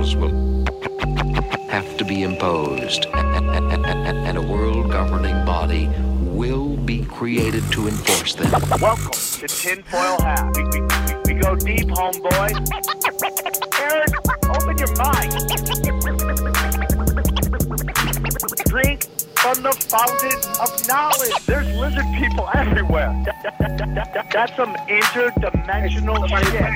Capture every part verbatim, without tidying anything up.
laws will have to be imposed, and a world governing body will be created to enforce them. Welcome to Tinfoil Hat. We, we, we, we go deep, homeboy. Aaron, open your mind. Drink from the fountain of knowledge. There's lizard people everywhere. That, that, that, that, that's some interdimensional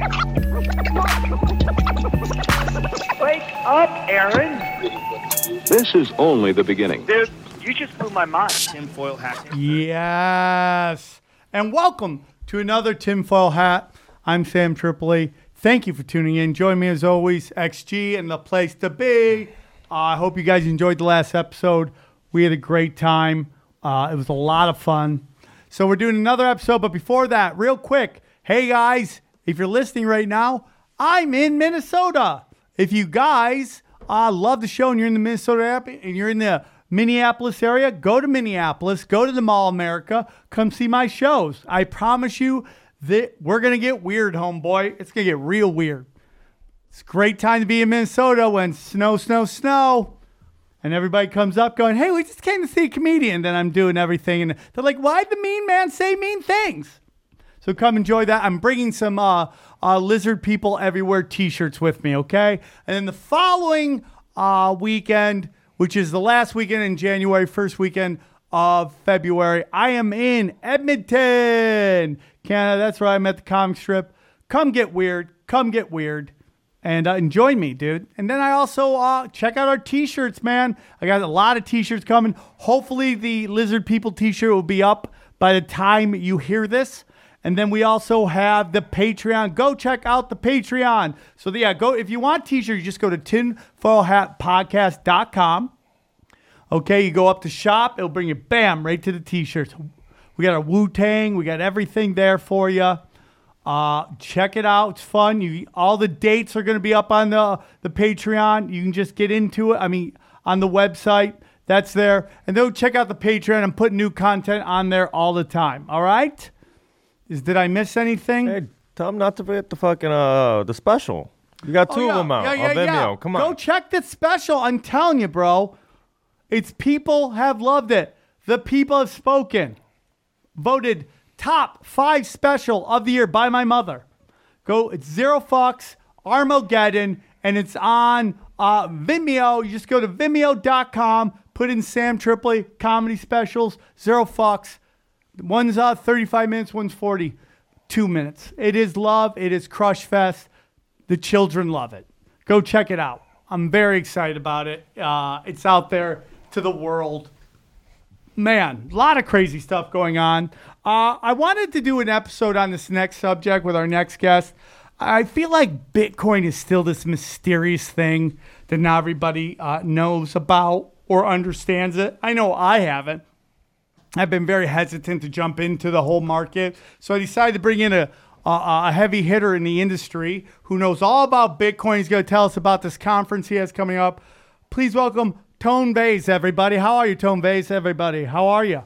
shit. Wake up, Aaron. This is only the beginning. Dude, you just blew my mind. Tinfoil Hat. Yes. And welcome to another Tinfoil Hat. I'm Sam Tripoli. Thank you for tuning in. Join me as always, X G, and the place to be. Uh, I hope you guys enjoyed the last episode. We had a great time. Uh, it was a lot of fun. So we're doing another episode, but before that, real quick, hey guys, if you're listening right now, I'm in Minnesota. If you guys uh, love the show and you're in the Minnesota area and you're in the Minneapolis area, go to Minneapolis, go to the Mall America, come see my shows. I promise you that we're going to get weird, homeboy. It's going to get real weird. It's a great time to be in Minnesota when snow, snow, snow. And everybody comes up going, hey, we just came to see a comedian. Then I'm doing everything. And they're like, why'd the mean man say mean things? So come enjoy that. I'm bringing some uh, uh, Lizard People Everywhere t-shirts with me, okay? And then the following uh, weekend, which is the last weekend in January, first weekend of February, I am in Edmonton, Canada. That's where I'm at the comic strip. Come get weird. Come get weird. And uh, enjoy me, dude. And then I also uh, check out our t-shirts, man. I got a lot of t-shirts coming. Hopefully the Lizard People t-shirt will be up by the time you hear this. And then we also have the Patreon. Go check out the Patreon. So yeah, go if you want t-shirts, you just go to tinfoil hat podcast dot com. Okay, you go up to shop. It'll bring you, bam, right to the t-shirts. We got our Wu-Tang. We got everything there for you. Uh, check it out. It's fun. You, all the dates are going to be up on the, the Patreon. You can just get into it. I mean, on the website. That's there. And then check out the Patreon. I'm putting new content on there all the time. All right? Is Did I miss anything? Hey, tell them not to forget the fucking, uh, the special. You got two oh, yeah. of them out yeah, yeah, on Vimeo. Yeah. Come on. Go check the special. I'm telling you, bro. It's people have loved it. The people have spoken. Voted top five special of the year by my mother. Go, it's Zero Fucks, Armageddon, and it's on uh, Vimeo. You just go to vimeo dot com, put in Sam Tripoli, comedy specials, Zero Fucks. One's uh, thirty-five minutes, one's forty-two minutes. It is love. It is Crush Fest. The children love it. Go check it out. I'm very excited about it. Uh, it's out there to the world. Man, a lot of crazy stuff going on. Uh, I wanted to do an episode on this next subject with our next guest. I feel like Bitcoin is still this mysterious thing that not everybody uh, knows about or understands it. I know I haven't. I've been very hesitant to jump into the whole market. So I decided to bring in a, a, a heavy hitter in the industry who knows all about Bitcoin. He's going to tell us about this conference he has coming up. Please welcome Tone Vays, everybody. How are you, Tone Vays, everybody? How are you?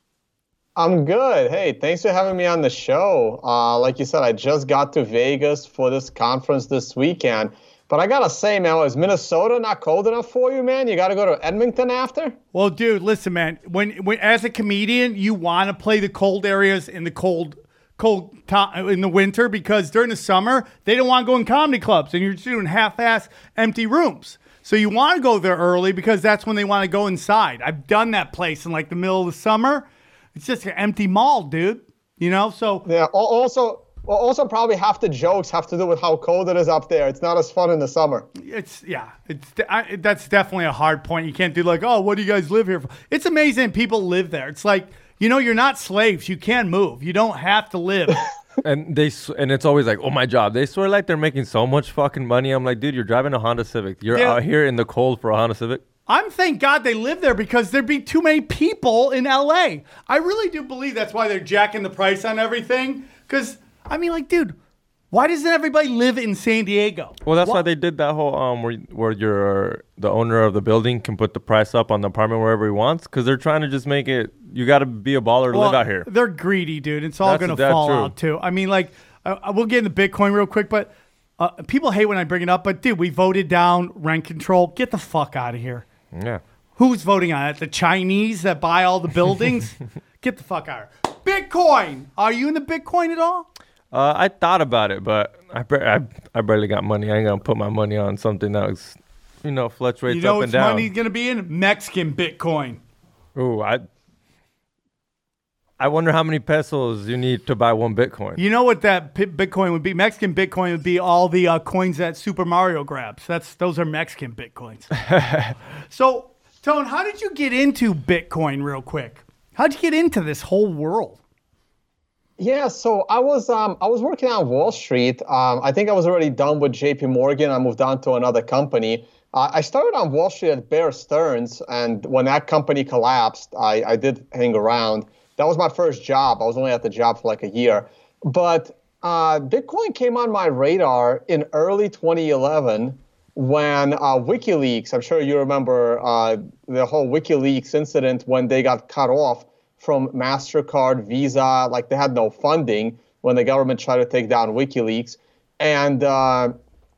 I'm good. Hey, thanks for having me on the show. Uh, like you said, I just got to Vegas for this conference this weekend. But I got to say, man, is Minnesota not cold enough for you, man? You got to go to Edmonton after? Well, dude, listen, man. When, when as a comedian, you want to play the cold areas in the cold cold to- in the winter because during the summer, they don't want to go in comedy clubs. And you're just doing half-ass empty rooms. So you want to go there early because that's when they want to go inside. I've done that place in like the middle of the summer. It's just an empty mall, dude. You know, so yeah. Also, also probably half the jokes have to do with how cold it is up there. It's not as fun in the summer. It's yeah. It's I, that's definitely a hard point. You can't do like, oh, what do you guys live here for? It's amazing people live there. It's like, you know, you're not slaves. You can move. You don't have to live. And they and it's always like, oh, my job. They swear like they're making so much fucking money. I'm like, dude, you're driving a Honda Civic. You're yeah. out here in the cold for a Honda Civic. I'm thank God they live there because there'd be too many people in L A. I really do believe that's why they're jacking the price on everything. Because, I mean, like, dude, why doesn't everybody live in San Diego? Well, that's why, why they did that whole um where where you're the owner of the building can put the price up on the apartment wherever he wants because they're trying to just make it. You got to be a baller to well, live out here. They're greedy, dude. It's all That's going to that fall true. out too. I mean, like, uh, we'll get into Bitcoin real quick, but Uh, people hate when I bring it up, but dude, we voted down rent control. Get the fuck out of here. Yeah. Who's voting on it? The Chinese that buy all the buildings? Get the fuck out of here. Bitcoin. Are you into Bitcoin at all? Uh, I thought about it, but I, I I barely got money. I ain't gonna put my money on something that's, you know, fluctuates You know up what's and down. money's gonna be in? Mexican Bitcoin. Ooh, I I wonder how many pesos you need to buy one Bitcoin. You know what that P- Bitcoin would be? Mexican Bitcoin would be all the uh, coins that Super Mario grabs. That's those are Mexican Bitcoins. So, Tone, how did you get into Bitcoin real quick? How'd you get into this whole world? Yeah, so I was um, I was working on Wall Street. Um, I think I was already done with J P Morgan. I moved on to another company. Uh, I started on Wall Street at Bear Stearns, and when that company collapsed, I, I did hang around. That was my first job. I was only at the job for like a year. But uh, Bitcoin came on my radar in early twenty eleven when uh, WikiLeaks, I'm sure you remember uh, the whole WikiLeaks incident when they got cut off from MasterCard, Visa, like they had no funding when the government tried to take down WikiLeaks. And uh,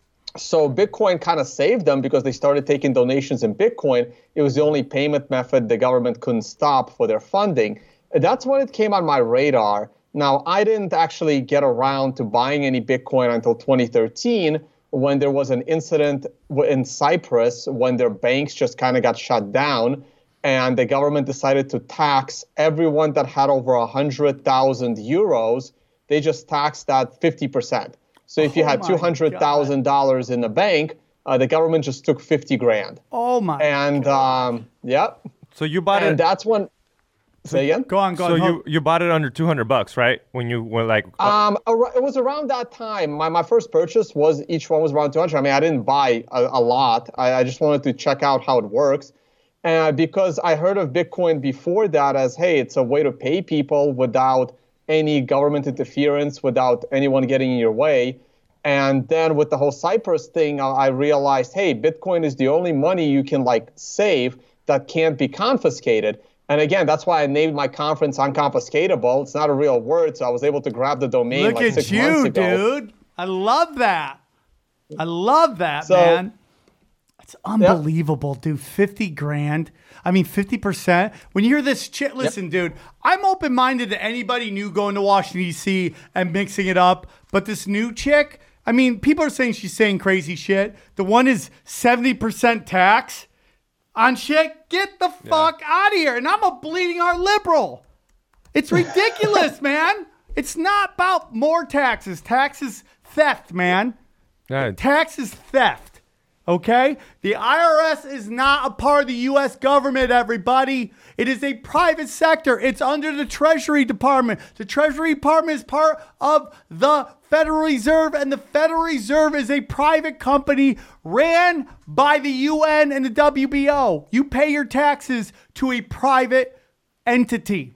so Bitcoin kind of saved them because they started taking donations in Bitcoin. It was the only payment method the government couldn't stop for their funding. That's when it came on my radar. Now, I didn't actually get around to buying any Bitcoin until twenty thirteen when there was an incident in Cyprus when their banks just kind of got shut down. And the government decided to tax everyone that had over one hundred thousand euros. They just taxed that fifty percent. So if you Oh had my two hundred thousand dollars in the bank, uh, the government just took fifty grand. Oh my! And um, yep. So you bought And it. that's when. Say again? Go on, go So on. you, you bought it under two hundred bucks, right? When you were like, uh, Um, ar- it was around that time. My my first purchase was each one was around two hundred. I mean, I didn't buy a, a lot. I, I just wanted to check out how it works. Uh, because I heard of Bitcoin before that as, hey, it's a way to pay people without any government interference, without anyone getting in your way. And then with the whole Cyprus thing, I, I realized, hey, Bitcoin is the only money you can like save that can't be confiscated. And again, that's why I named my conference Unconfiscatable. It's not a real word, so I was able to grab the domain Look like at six you, months ago. dude. I love that. I love that, So- man. It's unbelievable, dude. fifty grand. I mean, fifty percent. When you hear this shit, listen, dude, I'm open-minded to anybody new going to Washington, D C and mixing it up. But this new chick, I mean, people are saying she's saying crazy shit. The one is seventy percent tax on shit. Get the fuck out of here. And I'm a bleeding heart liberal. It's ridiculous, man. It's not about more taxes. Tax is theft, man. yeah, Tax is theft. Okay? The I R S is not a part of the U S government, everybody. It is a private sector. It's under the Treasury Department. The Treasury Department is part of the Federal Reserve, and the Federal Reserve is a private company ran by the U N and the W B O. You pay your taxes to a private entity.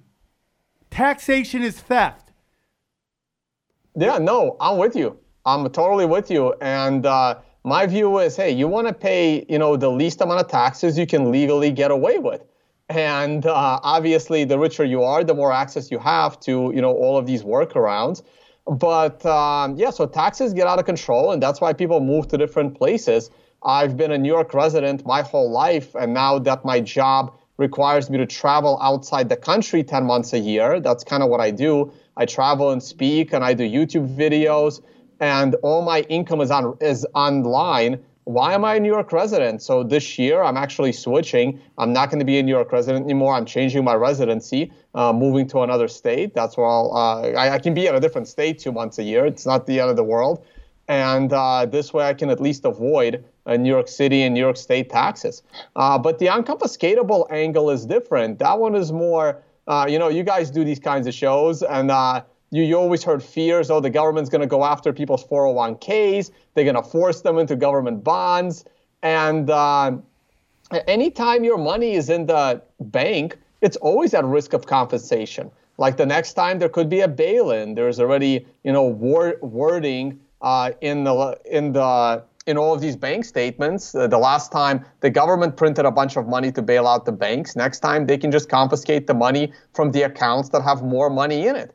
Taxation is theft. Yeah, no, I'm with you. I'm totally with you. And uh, my view is, hey, you want to pay, you know, the least amount of taxes you can legally get away with. And uh, obviously, the richer you are, the more access you have to, you know, all of these workarounds. But um, yeah, so taxes get out of control, and that's why people move to different places. I've been a New York resident my whole life, and now that my job requires me to travel outside the country ten months a year, that's kind of what I do. I travel and speak, and I do YouTube videos, and all my income is on is online. Why am I a New York resident? So this year, I'm actually switching. I'm not going to be a New York resident anymore. I'm changing my residency, uh, moving to another state. That's where I'll, uh, I, I can be in a different state two months a year. It's not the end of the world. And uh, this way, I can at least avoid uh, New York City and New York State taxes. Uh, but the unconfiscatable angle is different. That one is more, uh, you know, you guys do these kinds of shows, and uh, You, you always heard fears, oh, the government's going to go after people's four oh one k's. They're going to force them into government bonds. And uh, anytime your money is in the bank, it's always at risk of confiscation. Like the next time there could be a bail-in. There's already, you know, wor- wording uh, in the in the in all of these bank statements. Uh, the last time the government printed a bunch of money to bail out the banks. Next time they can just confiscate the money from the accounts that have more money in it.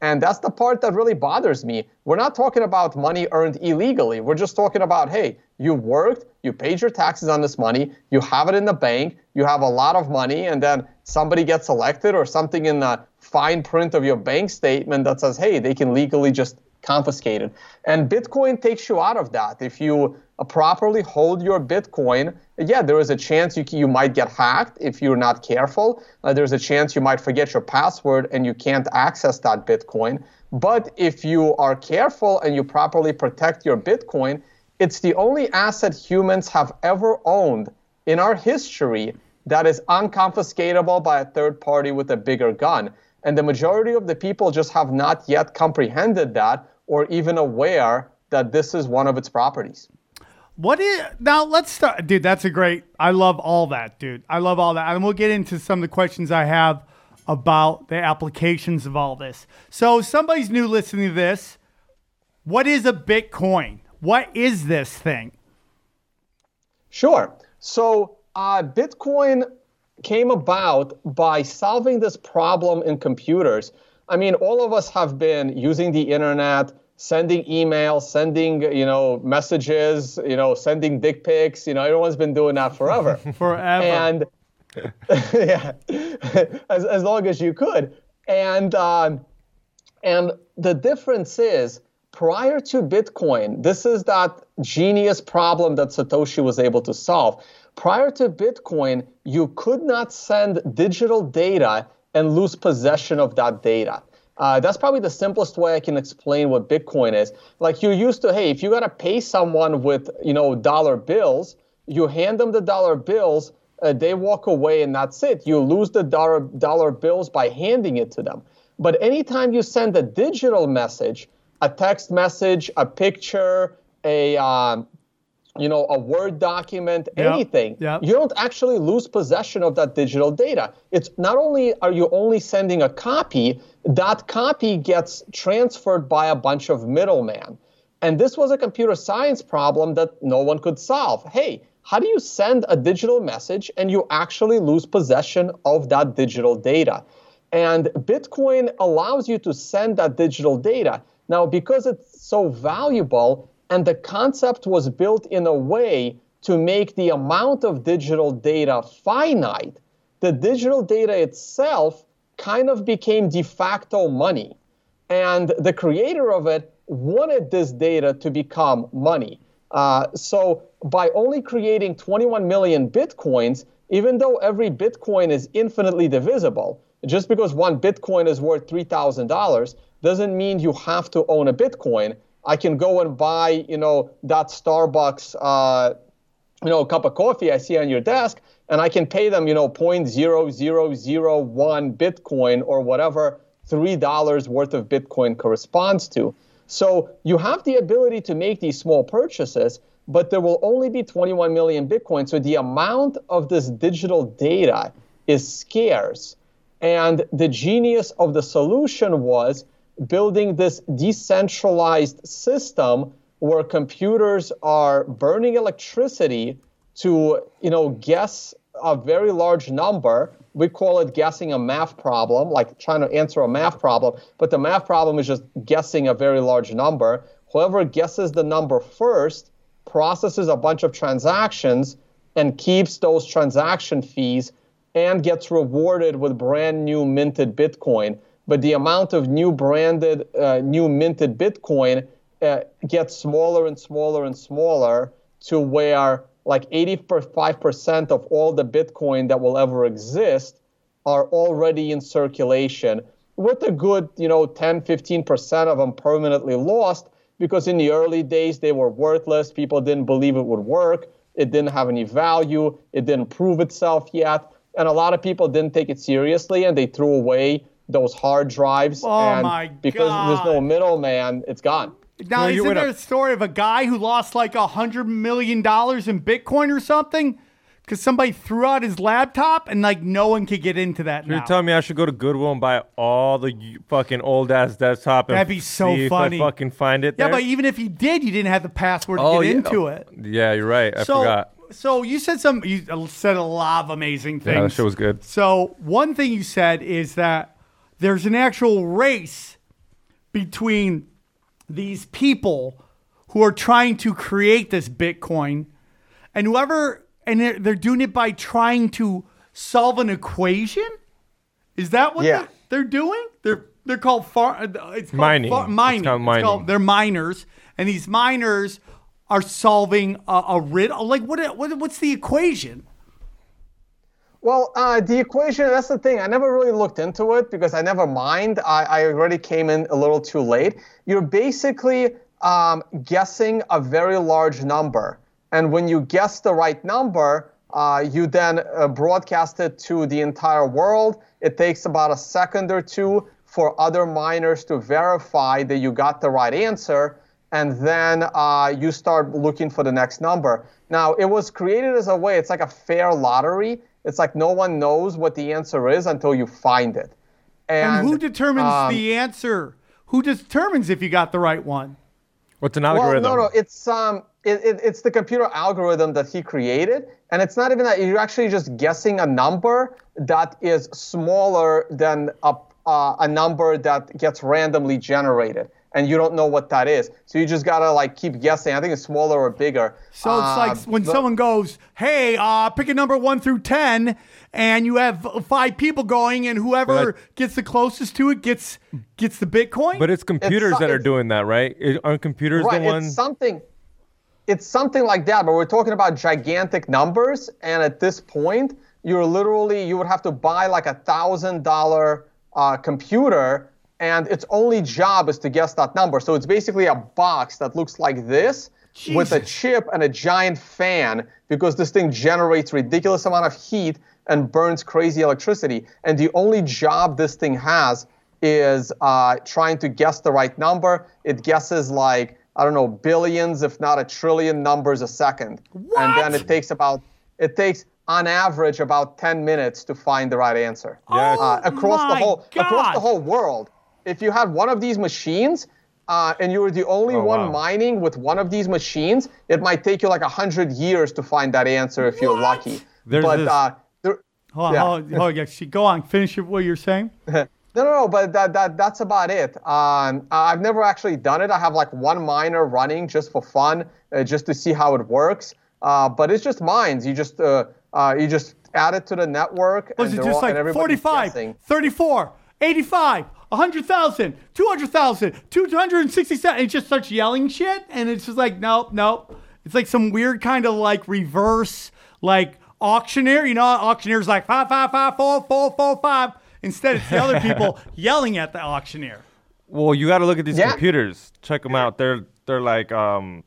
And that's the part that really bothers me. We're not talking about money earned illegally. We're just talking about, hey, you worked, you paid your taxes on this money, you have it in the bank, you have a lot of money, and then somebody gets elected or something in the fine print of your bank statement that says, hey, they can legally just confiscate it. And Bitcoin takes you out of that. If you uh, properly hold your Bitcoin, yeah, there is a chance you, you might get hacked if you're not careful. Uh, there's a chance you might forget your password and you can't access that Bitcoin. But if you are careful and you properly protect your Bitcoin, it's the only asset humans have ever owned in our history that is unconfiscatable by a third party with a bigger gun. And the majority of the people just have not yet comprehended that or even aware that this is one of its properties. What is now? Let's start, dude. That's a great. I love all that, dude. I love all that, and we'll get into some of the questions I have about the applications of all this. So, somebody's new listening to this. What is a Bitcoin? What is this thing? Sure. So, uh, Bitcoin came about by solving this problem in computers. I mean, all of us have been using the internet, sending emails, sending, you know, messages, you know, sending dick pics. You know, everyone's been doing that forever. Forever. And yeah, as as long as you could. And um, and the difference is, prior to Bitcoin, this is that genius problem that Satoshi was able to solve. Prior to Bitcoin, you could not send digital data and lose possession of that data. Uh, that's probably the simplest way I can explain what Bitcoin is. Like you used to, hey, if you got to pay someone with, you know, dollar bills, you hand them the dollar bills, uh, they walk away and that's it. You lose the dollar, dollar bills by handing it to them. But anytime you send a digital message, a text message, a picture, a um, you know, a Word document, Yep. anything, Yep. you don't actually lose possession of that digital data. It's not only are you only sending a copy, that copy gets transferred by a bunch of middlemen. And this was a computer science problem that no one could solve. Hey, how do you send a digital message and you actually lose possession of that digital data? And Bitcoin allows you to send that digital data. Now, because it's so valuable, and the concept was built in a way to make the amount of digital data finite, the digital data itself kind of became de facto money. And the creator of it wanted this data to become money. Uh, so by only creating twenty-one million Bitcoins, even though every Bitcoin is infinitely divisible, just because one Bitcoin is worth three thousand dollars doesn't mean you have to own a Bitcoin. I can go and buy, you know, that Starbucks, uh, you know, cup of coffee I see on your desk, and I can pay them, you know, zero point zero zero zero one Bitcoin or whatever three dollars worth of Bitcoin corresponds to. So you have the ability to make these small purchases, but there will only be twenty-one million Bitcoin. So the amount of this digital data is scarce. And the genius of the solution was building this decentralized system where computers are burning electricity to, you know, guess a very large number. We call it guessing a math problem, like trying to answer a math problem. But the math problem is just guessing a very large number. Whoever guesses the number first processes a bunch of transactions and keeps those transaction fees and gets rewarded with brand new minted Bitcoin. But the amount of new branded, uh, new minted Bitcoin uh, gets smaller and smaller and smaller to where like eighty-five percent of all the Bitcoin that will ever exist are already in circulation, with a good, you know, ten, fifteen percent of them permanently lost because in the early days they were worthless. People didn't believe it would work. It didn't have any value. It didn't prove itself yet. And a lot of people didn't take it seriously and they threw away those hard drives. Oh, and my because God. there's no middleman, it's gone. Now, Well, you isn't would there have- a story of a guy who lost like a hundred million dollars in Bitcoin or something? Because somebody threw out his laptop and like no one could get into that You're now. telling me I should go to Goodwill and buy all the y- fucking old ass desktop and That'd be so see funny. if I fucking find it Yeah, there? but even if you did, you didn't have the password to Oh, get yeah. into it. Yeah, you're right. I so, forgot. so you said some. You said a lot of amazing things. Yeah, that shit was good. So one thing you said is that there's an actual race between these people who are trying to create this Bitcoin, and whoever, and they're, they're doing it by trying to solve an equation. Is that what Yeah. they're, they're doing? They're they're called far. It's called Mining. Far, It's mining. called mining. called- they're miners, and these miners are solving a, a riddle. Like what, what? What's the equation? Well, uh, the equation, that's the thing. I never really looked into it because I never mined. I, I already came in a little too late. You're basically um, guessing a very large number. And when you guess the right number, uh, you then uh, broadcast it to the entire world. It takes about a second or two for other miners to verify that you got the right answer. And then uh, you start looking for the next number. Now, it was created as a way, it's like a fair lottery. It's like no one knows what the answer is until you find it. And, And, who determines um, the answer? Who determines if you got the right one? What's an Well, algorithm? no, no, it's um, it, it, it's the computer algorithm that he created, and it's not even that. You're actually just guessing a number that is smaller than a uh, a number that gets randomly generated, and you don't know what that is. So you just gotta like keep guessing. I think it's smaller or bigger. So it's Uh, like when but- someone goes, "Hey, uh, pick a number one through ten," and you have five people going, and whoever But I- gets the closest to it gets gets the Bitcoin. But it's computers so- that are it's- doing that, right? It- Aren't computers Right, the one? it's something. It's something like that, but we're talking about gigantic numbers, and at this point, you're literally you would have to buy like a thousand dollar uh, computer, and its only job is to guess that number. So it's basically a box that looks like this with a Jesus. chip and a giant fan, because this thing generates ridiculous amount of heat and burns crazy electricity. And the only job this thing has is uh, trying to guess the right number. It guesses like, I don't know, billions, if not a trillion numbers a second. And then What? it takes about, it takes on average about ten minutes to find the right answer. Yeah. Uh, across Oh my the whole, across God. the whole world. If you had one of these machines, uh, and you were the only Oh, one wow. mining with one of these machines, it might take you like a hundred years to find that answer if you're What? lucky. There's but this- uh, there, hold on, yeah. hold on, hold on, actually, go on, finish what you're saying. No, no, no, but that, that that's about it. Um, I've never actually done it. I have like one miner running just for fun, uh, just to see how it works. Uh, but it's just mines. You just uh, uh, you just add it to the network, Was and it they're just all, and like everybody's forty-five, guessing. thirty-four, eighty-five, one hundred thousand, two hundred thousand, two hundred sixty-seven? It just starts yelling shit, and it's just like, nope, nope. It's like some weird kind of like reverse, like auctioneer. You know, auctioneer's like five, five, five, four, four, four, five. Instead, it's the other people yelling at the auctioneer. Well, you got to look at these Yeah. computers. Check them out. They're they're like um,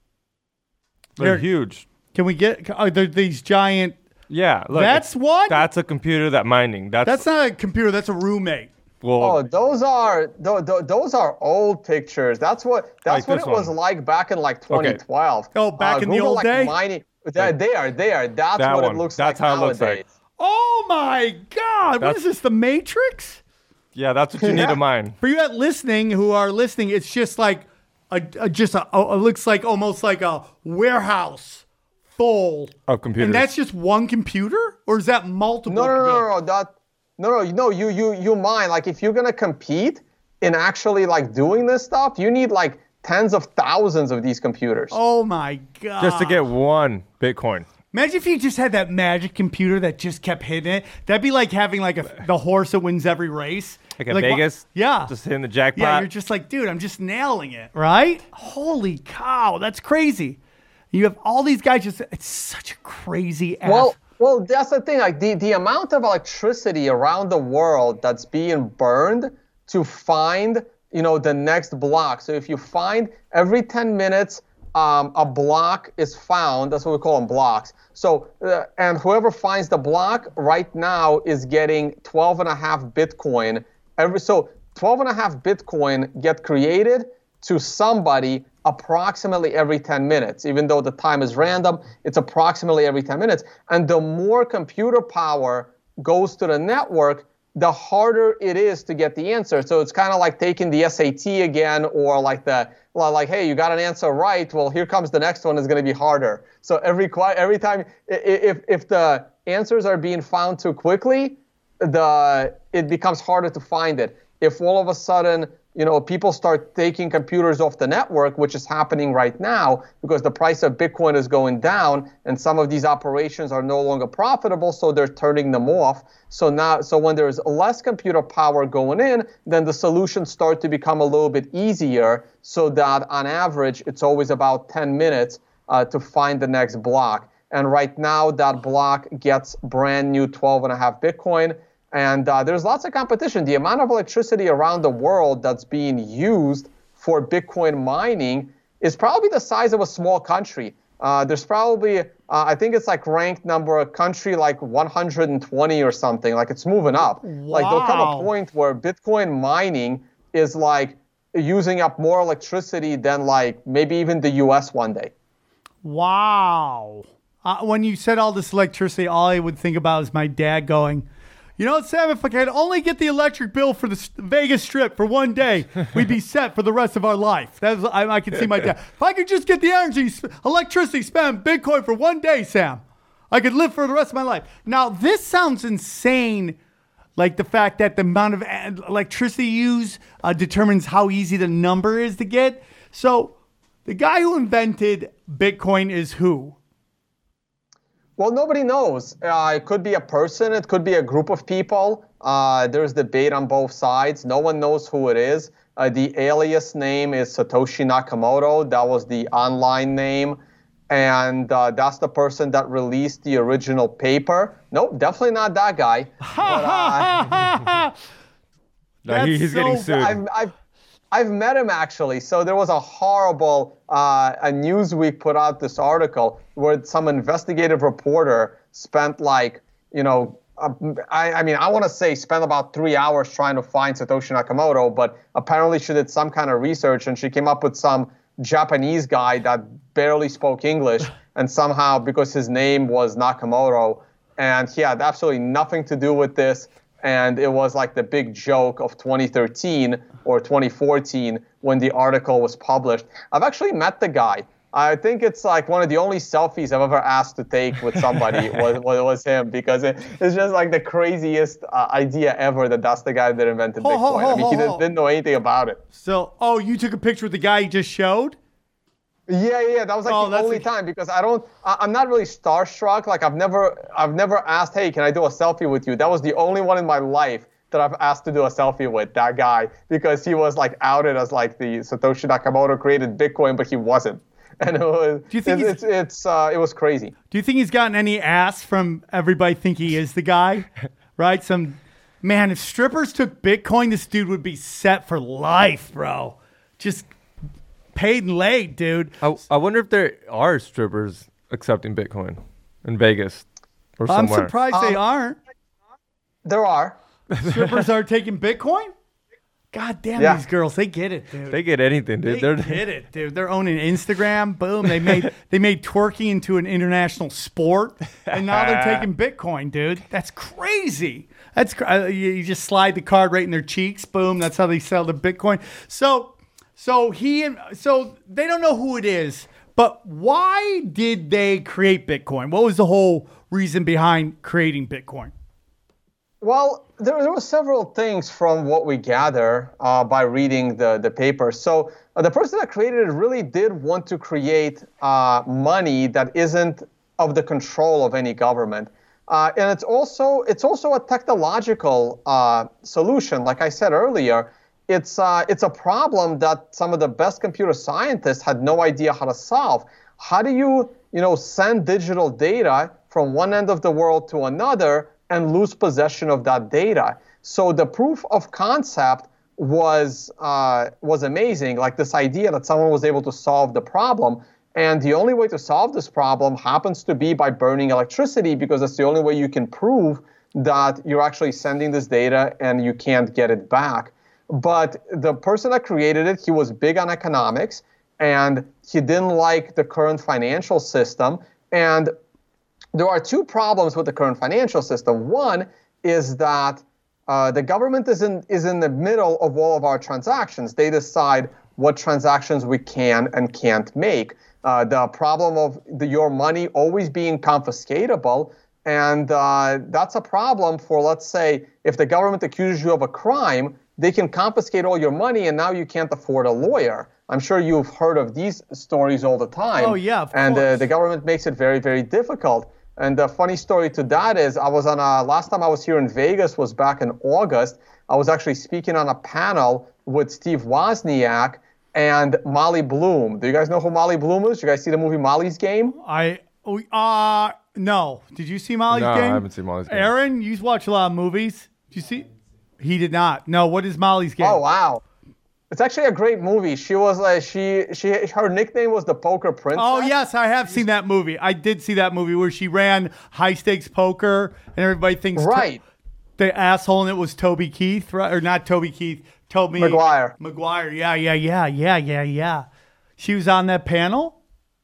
they're, They're- huge. Can we get are there these giant? Yeah, look, That's it's- what? That's a computer that mining. That's, That's not a computer. That's a roommate. well, Oh, those are th- th- those are old pictures. That's what that's Like what this it was one. like back in like twenty twelve. Oh, back in the Google, old like, day? Mining, they, they are they are. That's That what one. it looks That's like how it looks nowadays. like. Oh my God! What That's- is this? The Matrix? yeah, that's what you need Yeah. to mine. For you that listening who are listening, it's just like a, a just a, a it looks like almost like a warehouse full Of computers. and that's just one computer, or is that multiple? No, no, no, computers? no, no, that, no, no, no. You, you, you mine. Like, if you're gonna compete in actually like doing this stuff, you need like tens of thousands of these computers. Oh my God! Just to get one Bitcoin. Imagine if you just had that magic computer that just kept hitting it. That'd be like having like a, the horse that wins every race. Like in wha- Vegas? Yeah. Just hitting the jackpot. Yeah, you're just like, dude, I'm just nailing it, right? Holy cow, that's crazy. You have all these guys just, it's such a crazy ass. Well, well, that's the thing. Like the, the amount of electricity around the world that's being burned to find, you know, the next block. So if you find every ten minutes, um, a block is found. That's what we call them, blocks. So, uh, and whoever finds the block right now is getting twelve and a half Bitcoin. Every so twelve and a half Bitcoin get created to somebody approximately every ten minutes. Even though the time is random, it's approximately every ten minutes. And the more computer power goes to the network, the harder it is to get the answer. So it's kind of like taking the S A T again, or like the like, hey, you got an answer right. Well, here comes the next one is going to be harder. So every every time, if if the answers are being found too quickly, the it becomes harder to find it. If all of a sudden you know, people start taking computers off the network, which is happening right now because the price of Bitcoin is going down and some of these operations are no longer profitable, so they're turning them off. So now, so when there's less computer power going in, then the solutions start to become a little bit easier so that on average, it's always about ten minutes uh, to find the next block. And right now, that block gets brand new twelve and a half Bitcoin. And uh, there's lots of competition. The amount of electricity around the world that's being used for Bitcoin mining is probably the size of a small country. Uh, there's probably, uh, I think it's like ranked number a country like one hundred twenty or something. Like it's moving up. Wow. Like there'll come a point where Bitcoin mining is like using up more electricity than like maybe even the U S one day. Wow. Uh, when you said all this electricity, all I would think about is my dad going, you know what, Sam, if I could only get the electric bill for the Vegas Strip for one day, we'd be set for the rest of our life. That's, I, I can see my dad. If I could just get the energy, electricity, spend Bitcoin for one day, Sam, I could live for the rest of my life. Now, this sounds insane, like the fact that the amount of electricity used uh, determines how easy the number is to get. So the guy who invented Bitcoin is who? Well, nobody knows. Uh, it could be a person. It could be a group of people. Uh, there's debate on both sides. No one knows who it is. Uh, the alias name is Satoshi Nakamoto. That was the online name. And uh, that's the person that released the original paper. Nope, definitely not that guy. But, uh, no, he, he's so getting sued. I've, I've, I've met him, actually. So there was a horrible, uh, a Newsweek put out this article where some investigative reporter spent like, you know, uh, I, I mean, I want to say spent about three hours trying to find Satoshi Nakamoto, but apparently she did some kind of research and she came up with some Japanese guy that barely spoke English, and somehow, because his name was Nakamoto, and he had absolutely nothing to do with this, and it was like the big joke of twenty thirteen or twenty fourteen when the article was published. I've actually met the guy. I think it's like one of the only selfies I've ever asked to take with somebody was, was was him, because it, it's just like the craziest uh, idea ever that that's the guy that invented Ho, Bitcoin. ho, ho, I mean, he ho, didn't, ho. didn't know anything about it. So, oh, you took a picture with the guy you just showed? Yeah, yeah, that was like Oh, the that's only a- time, because I don't, I, I'm not really starstruck. Like I've never, I've never asked, hey, can I do a selfie with you? That was the only one in my life that I've asked to do a selfie with, that guy, because he was like outed as like the Satoshi Nakamoto created Bitcoin, but he wasn't. And it was, Do you think it's, he's- it's, it's uh, it was crazy. Do you think he's gotten any ass from everybody thinking he is the guy? Right? Some man, if strippers took Bitcoin, this dude would be set for life, bro. Just paid and laid, dude. I, I wonder if there are strippers accepting Bitcoin in Vegas or I'm somewhere. surprised they aren't. There are. Strippers are taking Bitcoin? God damn, Yeah. these girls, they get it, dude. They get anything, dude. They They're get it, dude. They're owning Instagram. Boom. They made they made twerking into an international sport, and now they're taking Bitcoin, dude. That's crazy. That's cr- uh, you, you just slide the card right in their cheeks. Boom. That's how they sell the Bitcoin. So, so he and so they don't know who it is, but why did they create Bitcoin? What was the whole reason behind creating Bitcoin? Well, there, there were several things from what we gather uh, by reading the, the paper. So uh, the person that created it really did want to create uh, money that isn't of the control of any government. Uh, and it's also it's also a technological uh, solution. Like I said earlier, it's uh, it's a problem that some of the best computer scientists had no idea how to solve. How do you you know send digital data from one end of the world to another and lose possession of that data? So the proof of concept was uh, was amazing, like this idea that someone was able to solve the problem. And the only way to solve this problem happens to be by burning electricity, because that's the only way you can prove that you're actually sending this data and you can't get it back. But the person that created it, he was big on economics, and he didn't like the current financial system. And there are two problems with the current financial system. One is that uh, the government is in, is in the middle of all of our transactions. They decide what transactions we can and can't make. Uh, the problem of the, your money always being confiscatable, and uh, that's a problem for, let's say, if the government accuses you of a crime, they can confiscate all your money, and now you can't afford a lawyer. I'm sure you've heard of these stories all the time. Oh, yeah, of And uh, course. the government makes it very, very difficult. And the funny story to that is I was on a, last time I was here in Vegas was back in August. I was actually speaking on a panel with Steve Wozniak and Molly Bloom. Do you guys know who Molly Bloom is? Did you guys see the movie Molly's Game? I oh, uh no. Did you see Molly's No, I Game? haven't seen Molly's Game. Aaron, you watch a lot of movies. Did you see? He did not. No. What is Molly's Game? Oh, wow. It's actually a great movie. She was like, she, she, her nickname was the Poker Princess. Oh, yes, I have seen that movie. I did see that movie where she ran high stakes poker and everybody thinks to- Right. the asshole in it was Toby Keith, right? Or not Toby Keith, Toby Maguire. Maguire. Yeah, yeah, yeah, yeah, yeah, yeah. She was on that panel?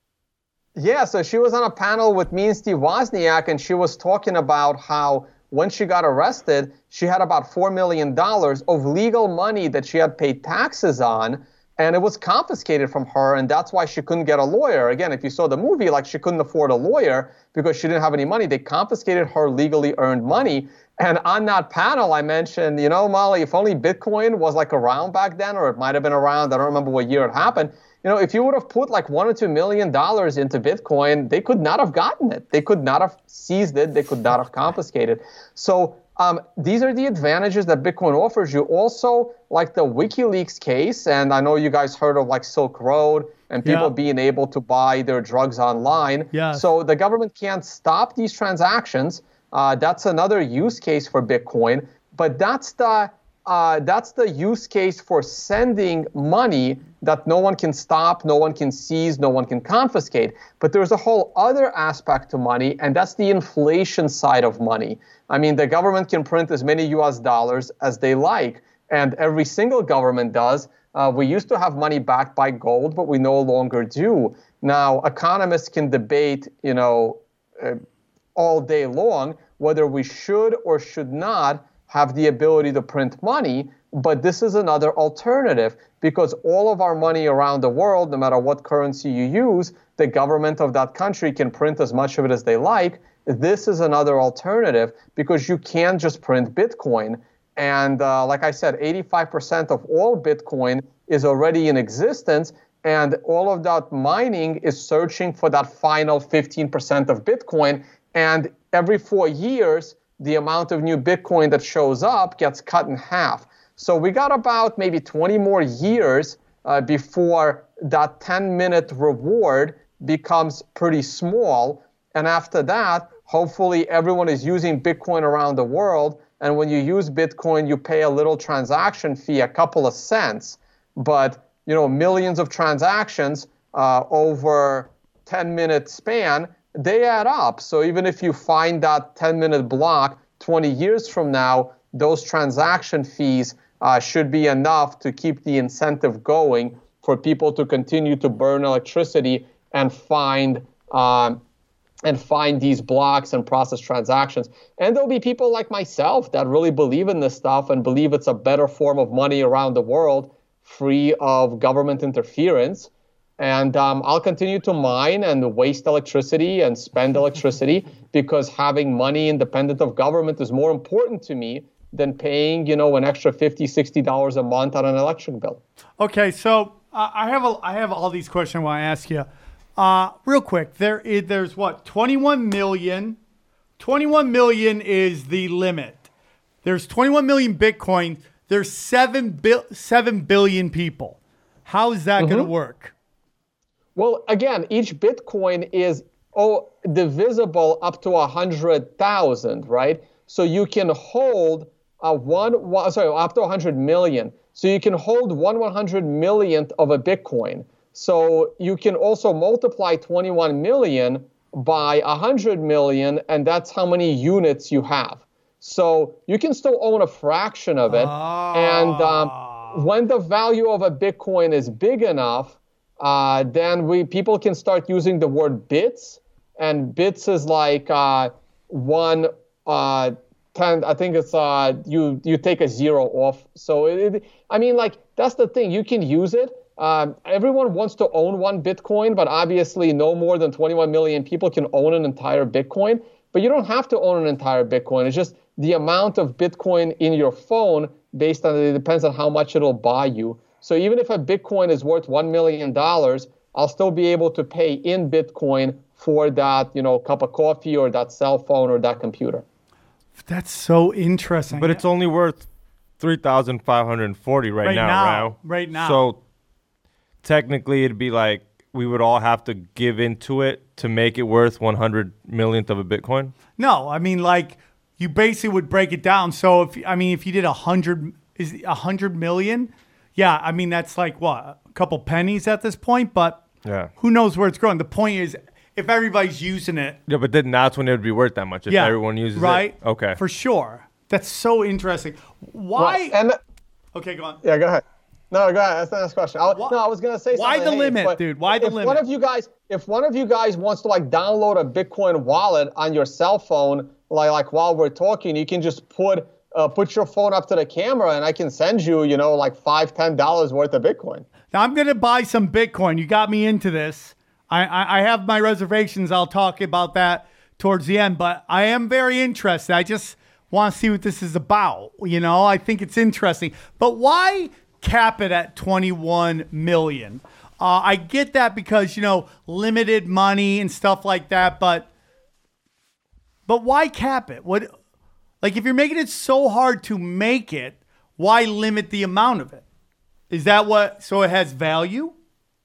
Yeah, so she was on a panel with me and Steve Wozniak, and she was talking about how when she got arrested, she had about four million dollars of legal money that she had paid taxes on, and it was confiscated from her, and that's why she couldn't get a lawyer. Again, if you saw the movie, like she couldn't afford a lawyer because she didn't have any money. They confiscated her legally earned money. And on that panel, I mentioned, you know, Molly, if only Bitcoin was like around back then, or it might have been around, I don't remember what year it happened. You know, if you would have put like one or two million dollars into Bitcoin, they could not have gotten it. They could not have seized it. They could not have confiscated. So um, these are the advantages that Bitcoin offers you. Also, like the WikiLeaks case, and I know you guys heard of like Silk Road and people Yeah. being able to buy their drugs online. Yes. So the government can't stop these transactions. Uh, that's another use case for Bitcoin, but that's the uh, that's the use case for sending money that no one can stop, no one can seize, no one can confiscate. But there's a whole other aspect to money, and that's the inflation side of money. I mean, the government can print as many U S dollars as they like, and every single government does. Uh, we used to have money backed by gold, but we no longer do. Now, economists can debate, you know, uh, all day long whether we should or should not have the ability to print money, but this is another alternative because all of our money around the world, no matter what currency you use, the government of that country can print as much of it as they like. This is another alternative because you can't just print Bitcoin. And uh, like I said, eighty-five percent of all Bitcoin is already in existence, and all of that mining is searching for that final fifteen percent of Bitcoin. And every four years, the amount of new Bitcoin that shows up gets cut in half. So we got about maybe twenty more years uh, before that ten-minute reward becomes pretty small. And after that, hopefully everyone is using Bitcoin around the world. And when you use Bitcoin, you pay a little transaction fee, a couple of cents. But, you know, millions of transactions uh, over ten-minute span, they add up. So even if you find that ten-minute block twenty years from now, those transaction fees uh, should be enough to keep the incentive going for people to continue to burn electricity and find um, and find these blocks and process transactions. And there'll be people like myself that really believe in this stuff and believe it's a better form of money around the world, free of government interference. And um, I'll continue to mine and waste electricity and spend electricity because having money independent of government is more important to me than paying, you know, an extra fifty dollars, sixty dollars a month on an electric bill. Okay, so uh, I have a, I have all these questions I want to ask you. Uh, real quick, there is, there's what, twenty-one million? twenty-one million is the limit. There's twenty-one million Bitcoin. There's seven, bil- seven billion people. How is that mm-hmm. going to work? Well, again, each Bitcoin is oh, divisible up to one hundred thousand, right? So you can hold a one, one, sorry, up to one hundred million. So you can hold one one hundred millionth of a Bitcoin. So you can also multiply twenty-one million by one hundred million, and that's how many units you have. So you can still own a fraction of it. Oh. And um, when the value of a Bitcoin is big enough, uh, then we people can start using the word bits. And bits is like uh, one uh, ten. I think it's uh, you you take a zero off. So it, it, I mean, like that's the thing. You can use it. Um, everyone wants to own one Bitcoin, but obviously no more than twenty-one million people can own an entire Bitcoin. But you don't have to own an entire Bitcoin. It's just the amount of Bitcoin in your phone based on, it depends on how much it'll buy you. So even if a Bitcoin is worth one million dollars, I'll still be able to pay in Bitcoin for that, you know, cup of coffee or that cell phone or that computer. That's so interesting. But it's only worth three thousand five hundred forty right, Right now, now, right? right now. So technically it'd be like we would all have to give into it to make it worth one hundred millionth of a Bitcoin? No, I mean, like, you basically would break it down. So, if I mean, if you did a hundred, is a hundred million? Yeah, I mean, that's like, what, a couple pennies at this point? But Yeah. who knows where it's going? The point is, if everybody's using it. Yeah, but then that's when it would be worth that much if Yeah, everyone uses right? it. Okay. For sure. That's so interesting. Why? Right. And okay, go on. yeah, go ahead. No, go ahead. That's the next question. I, Why- no, I was gonna say why something. the Hey, limit, but dude? Why the if limit? One of you guys, if one of you guys wants to like download a Bitcoin wallet on your cell phone, like like while we're talking, you can just put uh, put your phone up to the camera, and I can send you, you know, like five, ten dollars worth of Bitcoin. Now, I'm going to buy some Bitcoin. You got me into this. I, I, I have my reservations. I'll talk about that towards the end, but I am very interested. I just want to see what this is about. You know, I think it's interesting. But why cap it at twenty-one million? Uh, I get that because, you know, limited money and stuff like that, but but why cap it? What, like, if you're making it so hard to make it, why limit the amount of it? Is that what, so it has value?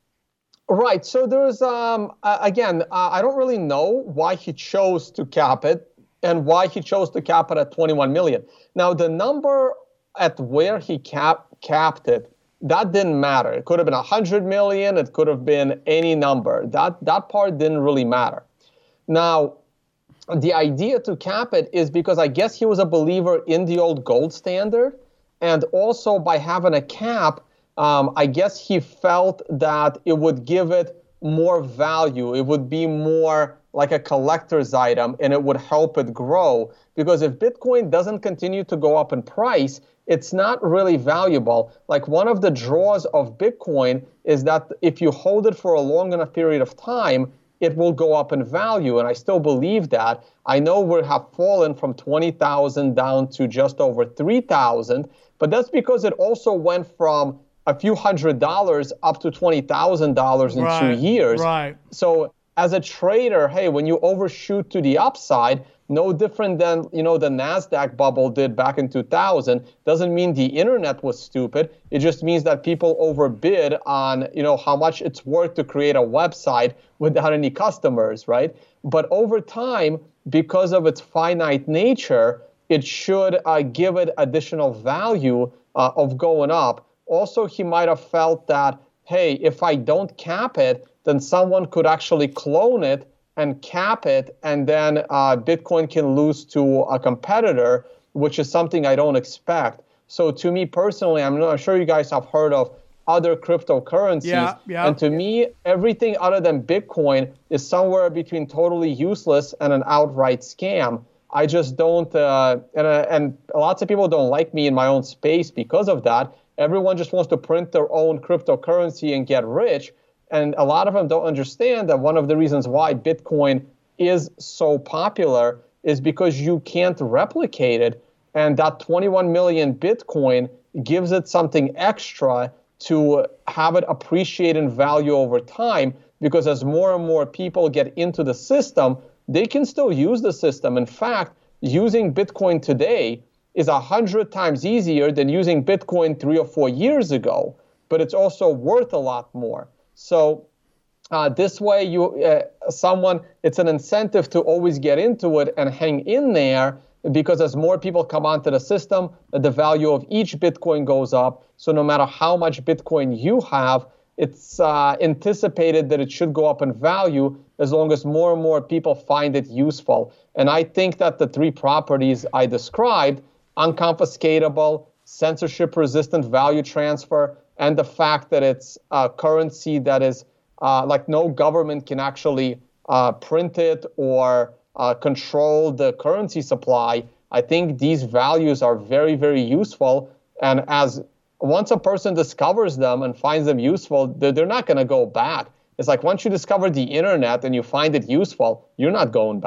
Right. So there's, um, uh, again, uh, I don't really know why he chose to cap it and why he chose to cap it at twenty-one million. Now, the number at where he cap, capped it, that didn't matter. It could have been one hundred million. It could have been any number. That, that part didn't really matter. Now, the idea to cap it is because I guess he was a believer in the old gold standard. And also by having a cap, Um, I guess he felt that it would give it more value. It would be more like a collector's item, and it would help it grow. Because if Bitcoin doesn't continue to go up in price, it's not really valuable. Like, one of the draws of Bitcoin is that if you hold it for a long enough period of time, it will go up in value. And I still believe that. I know we have fallen from twenty thousand down to just over three thousand, but that's because it also went from a few hundred dollars up to twenty thousand dollars in Right, two years. right. So as a trader, hey, when you overshoot to the upside, no different than, you know, the NASDAQ bubble did back in two thousand, doesn't mean the internet was stupid. It just means that people overbid on, you know, how much it's worth to create a website without any customers, right? But over time, because of its finite nature, it should uh, give it additional value uh, of going up. Also, he might have felt that, hey, if I don't cap it, then someone could actually clone it and cap it, and then uh, Bitcoin can lose to a competitor, which is something I don't expect. So to me personally, I'm not sure you guys have heard of other cryptocurrencies. Yeah, yeah. And to me, everything other than Bitcoin is somewhere between totally useless and an outright scam. I just don't, uh, and, uh, and lots of people don't like me in my own space because of that. Everyone just wants to print their own cryptocurrency and get rich. And a lot of them don't understand that one of the reasons why Bitcoin is so popular is because you can't replicate it. And that twenty-one million Bitcoin gives it something extra to have it appreciate in value over time. Because as more and more people get into the system, they can still use the system. In fact, using Bitcoin today is a hundred times easier than using Bitcoin three or four years ago, but it's also worth a lot more. So uh, this way, you uh, someone it's an incentive to always get into it and hang in there, because as more people come onto the system, the value of each Bitcoin goes up. So no matter how much Bitcoin you have, it's uh, anticipated that it should go up in value as long as more and more people find it useful. And I think that the three properties I described, unconfiscatable, censorship-resistant value transfer, and the fact that it's a currency that is uh, like no government can actually uh, print it or uh, control the currency supply, I think these values are very, very useful. And as once a person discovers them and finds them useful, they're, they're not going to go back. It's like once you discover the internet and you find it useful, you're not going back.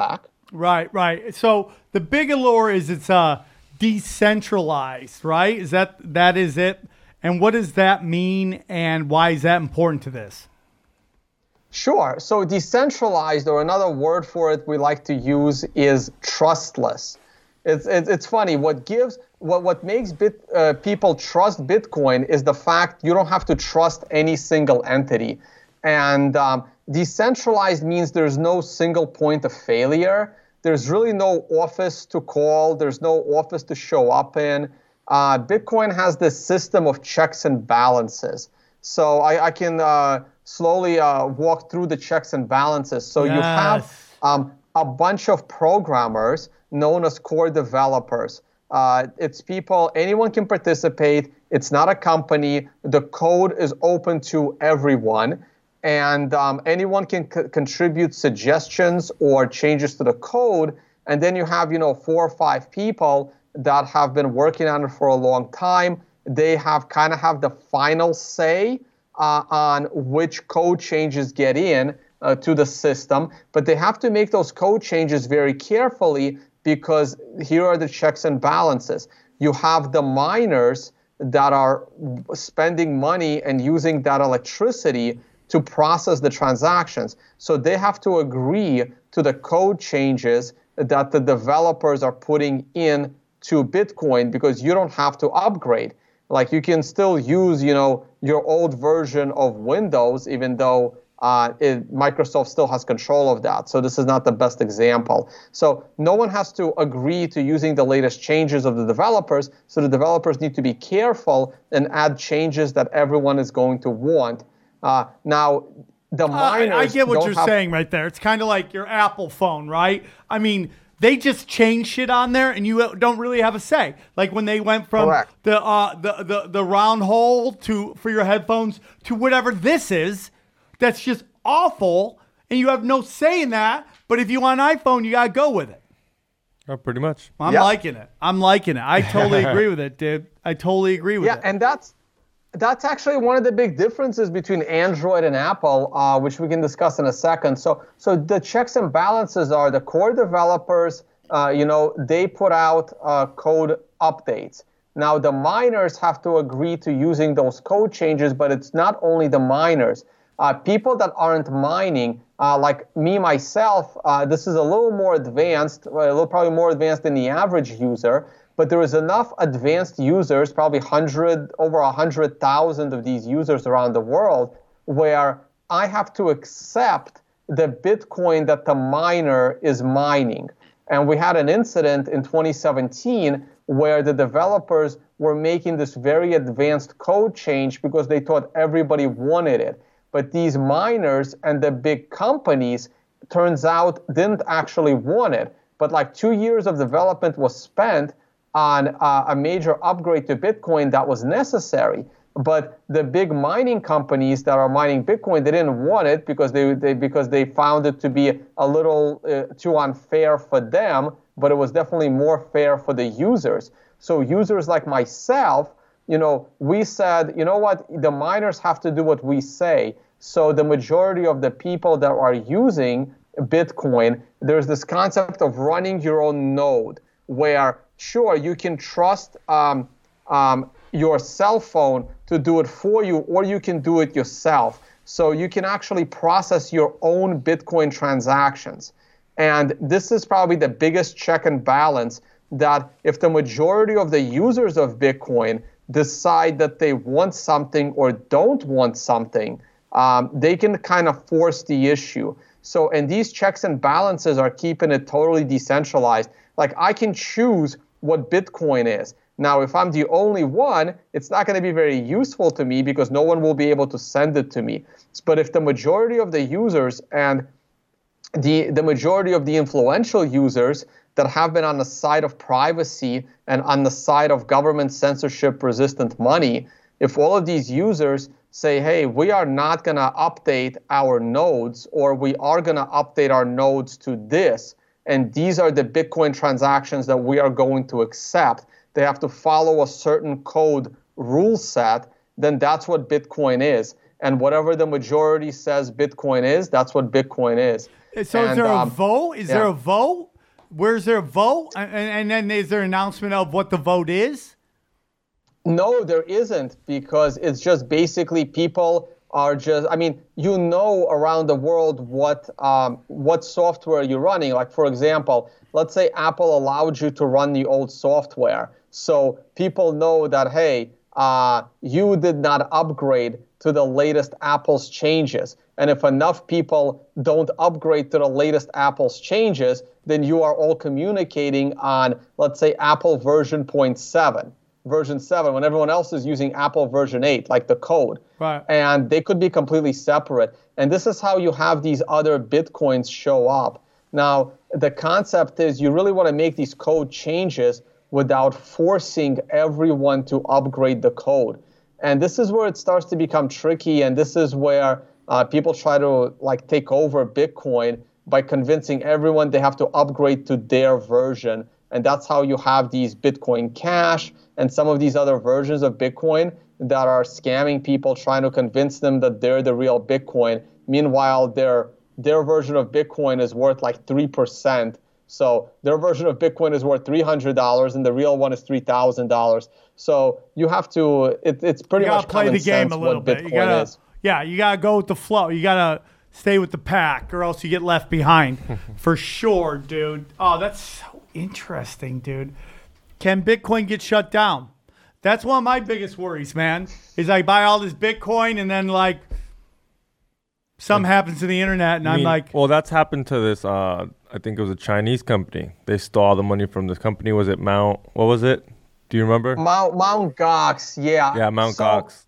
Right, right. So the big allure is it's uh, decentralized, right? Is that that is it? And what does that mean, and why is that important to this? Sure. So decentralized, or another word for it we like to use, is trustless. It's it's, it's funny. What gives what what makes bit, uh, people trust Bitcoin is the fact you don't have to trust any single entity, and um, decentralized means there's no single point of failure. There's really no office to call. There's no office to show up in. Uh, Bitcoin has this system of checks and balances. So I, I can uh, slowly uh, walk through the checks and balances. So yes. you have um, a bunch of programmers known as core developers. Uh, it's people, anyone can participate. It's not a company. The code is open to everyone. And um, anyone can c- contribute suggestions or changes to the code. And then you have, you know, four or five people that have been working on it for a long time. They have kind of have the final say uh, on which code changes get in uh, to the system. But they have to make those code changes very carefully, because here are the checks and balances. You have the miners that are spending money and using that electricity to process the transactions. So they have to agree to the code changes that the developers are putting in to Bitcoin, because you don't have to upgrade. Like, you can still use, you know, your old version of Windows, even though uh, it, Microsoft still has control of that. So this is not the best example. So no one has to agree to using the latest changes of the developers. So the developers need to be careful and add changes that everyone is going to want. Uh, now, the miners uh, I, I get what don't you're have, saying right there. It's kind of like your Apple phone, right? I mean, they just change shit on there, and you don't really have a say. Like when they went from Correct. the uh, the the the round hole to for your headphones to whatever this is, that's just awful, and you have no say in that. But if you want an iPhone, you gotta go with it. Oh, pretty much. I'm Yeah. liking it. I'm liking it. I totally agree with it, dude. I totally agree with yeah, it. and that's that's actually one of the big differences between Android and Apple, uh, which we can discuss in a second. So, so the checks and balances are the core developers. Uh, you know, they put out uh, code updates. Now, the miners have to agree to using those code changes, but it's not only the miners. Uh, people that aren't mining, uh, like me, myself, uh, this is a little more advanced, a little probably more advanced than the average user, but there is enough advanced users, probably one hundred, over one hundred thousand of these users around the world, where I have to accept the Bitcoin that the miner is mining. And we had an incident in twenty seventeen where the developers were making this very advanced code change because they thought everybody wanted it. But these miners and the big companies, turns out, didn't actually want it. But like two years of development was spent on uh, a major upgrade to Bitcoin that was necessary. But the big mining companies that are mining Bitcoin, they didn't want it because they, they because they found it to be a little uh, too unfair for them, but it was definitely more fair for the users. So users like myself, you know, we said, you know what, the miners have to do what we say. So the majority of the people that are using Bitcoin, there's this concept of running your own node, where sure, you can trust um, um, your cell phone to do it for you, or you can do it yourself. So you can actually process your own Bitcoin transactions. And this is probably the biggest check and balance, that if the majority of the users of Bitcoin decide that they want something or don't want something, um, they can kind of force the issue. So, and these checks and balances are keeping it totally decentralized. Like, I can choose what Bitcoin is. Now, if I'm the only one, it's not going to be very useful to me because no one will be able to send it to me. But if the majority of the users and the, the majority of the influential users that have been on the side of privacy and on the side of government censorship-resistant money, if all of these users say, hey, we are not going to update our nodes, or we are going to update our nodes to this, and these are the Bitcoin transactions that we are going to accept, they have to follow a certain code rule set, then that's what Bitcoin is. And whatever the majority says Bitcoin is, that's what Bitcoin is. So and, is there a um, vote? Is yeah. there a vote? where's there a vote? And, and then is there an announcement of what the vote is? No, there isn't, because it's just basically people are just, I mean, you know around the world what um, what software you're running. Like, for example, let's say Apple allowed you to run the old software. So people know that, hey, uh, you did not upgrade to the latest Apple's changes. And if enough people don't upgrade to the latest Apple's changes, then you are all communicating on, let's say, Apple version zero point seven. Version seven, when everyone else is using Apple version eight, like the code. Right. And they could be completely separate. And this is how you have these other Bitcoins show up. Now, the concept is you really want to make these code changes without forcing everyone to upgrade the code. And this is where it starts to become tricky, and this is where uh, people try to like take over Bitcoin by convincing everyone they have to upgrade to their version. And that's how you have these Bitcoin Cash and some of these other versions of Bitcoin that are scamming people, trying to convince them that they're the real Bitcoin. Meanwhile, their their version of Bitcoin is worth like three percent. So their version of Bitcoin is worth three hundred dollars and the real one is three thousand dollars. So you have to, it, it's pretty you gotta much play common the game sense a little what bit. Bitcoin You gotta, is. Yeah, you got to go with the flow. You got to stay with the pack or else you get left behind. For sure, dude. Oh, that's so interesting, dude. Can Bitcoin get shut down? That's one of my biggest worries, man, is I buy all this Bitcoin and then, like, something happens to the internet and I I'm mean, like... Well, that's happened to this, uh, I think it was a Chinese company. They stole all the money from this company. Was it Mount, what was it? Do you remember? Mount, Mount Gox, yeah. Yeah, Mount so, Gox.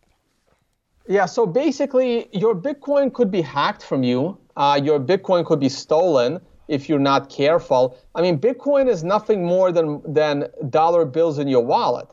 Yeah, so basically, your Bitcoin could be hacked from you. Uh, your Bitcoin could be stolen if you're not careful. I mean, Bitcoin is nothing more than than dollar bills in your wallet.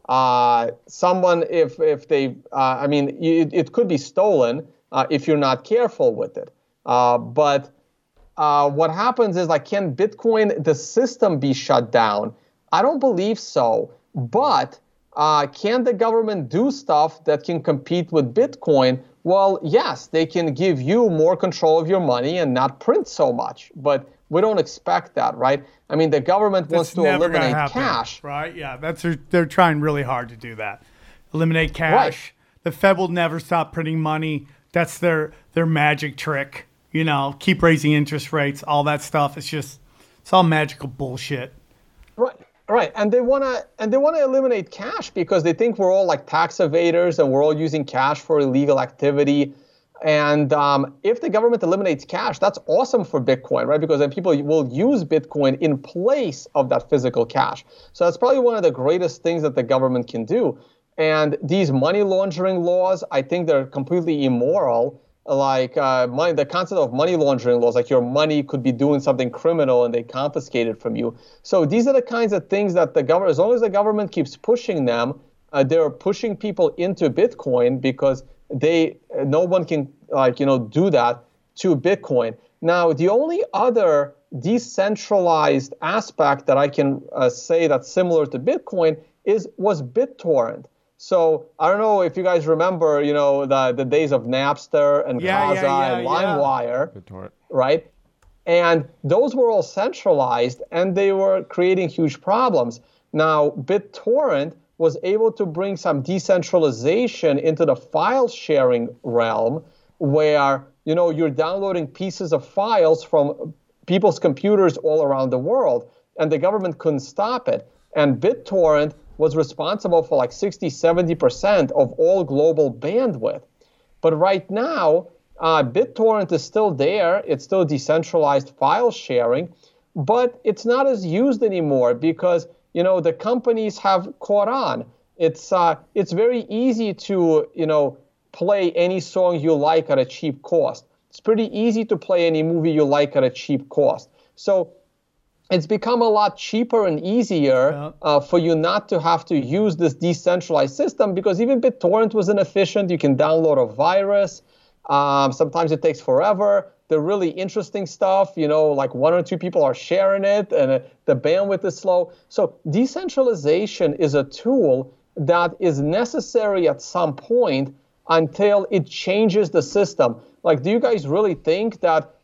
Uh, someone, if if they, uh, I mean, it, it could be stolen uh, if you're not careful with it. Uh, but uh, what happens is, like, can Bitcoin, the system, be shut down? I don't believe so. But uh, can the government do stuff that can compete with Bitcoin? Well, yes, they can give you more control of your money and not print so much. But we don't expect that, right? I mean, the government That's wants to never gonna eliminate happen, cash. Right? Yeah, that's they're trying really hard to do that. Eliminate cash. Right. The Fed will never stop printing money. That's their their magic trick. You know, keep raising interest rates, all that stuff. It's just it's all magical bullshit. Right. Right, and they wanna and they wanna eliminate cash because they think we're all like tax evaders and we're all using cash for illegal activity. And um, if the government eliminates cash, that's awesome for Bitcoin, right? Because then people will use Bitcoin in place of that physical cash. So that's probably one of the greatest things that the government can do. And these money laundering laws, I think they're completely immoral. Like uh, money, the concept of money laundering laws, like your money could be doing something criminal and they confiscate it from you. So these are the kinds of things that the government, as long as the government keeps pushing them, uh, they're pushing people into Bitcoin because they, no one can like you know do that to Bitcoin. Now, the only other decentralized aspect that I can uh, say that's similar to Bitcoin is was BitTorrent. So I don't know if you guys remember, you know, the, the days of Napster and Yeah, Kazaa yeah, yeah, and yeah. LimeWire, BitTorrent. right? And those were all centralized, and they were creating huge problems. Now, BitTorrent was able to bring some decentralization into the file sharing realm, where you know you're downloading pieces of files from people's computers all around the world, and the government couldn't stop it. And BitTorrent was responsible for like sixty, seventy percent of all global bandwidth. But right now, uh, BitTorrent is still there. It's still decentralized file sharing, but it's not as used anymore because, you know, the companies have caught on. It's uh, it's very easy to, you know, play any song you like at a cheap cost. It's pretty easy to play any movie you like at a cheap cost. So it's become a lot cheaper and easier Yeah. uh, for you not to have to use this decentralized system because even BitTorrent was inefficient. You can download a virus. Um, sometimes it takes forever. The really interesting stuff, you know, like one or two people are sharing it and uh, the bandwidth is slow. So decentralization is a tool that is necessary at some point until it changes the system. Like, do you guys really think that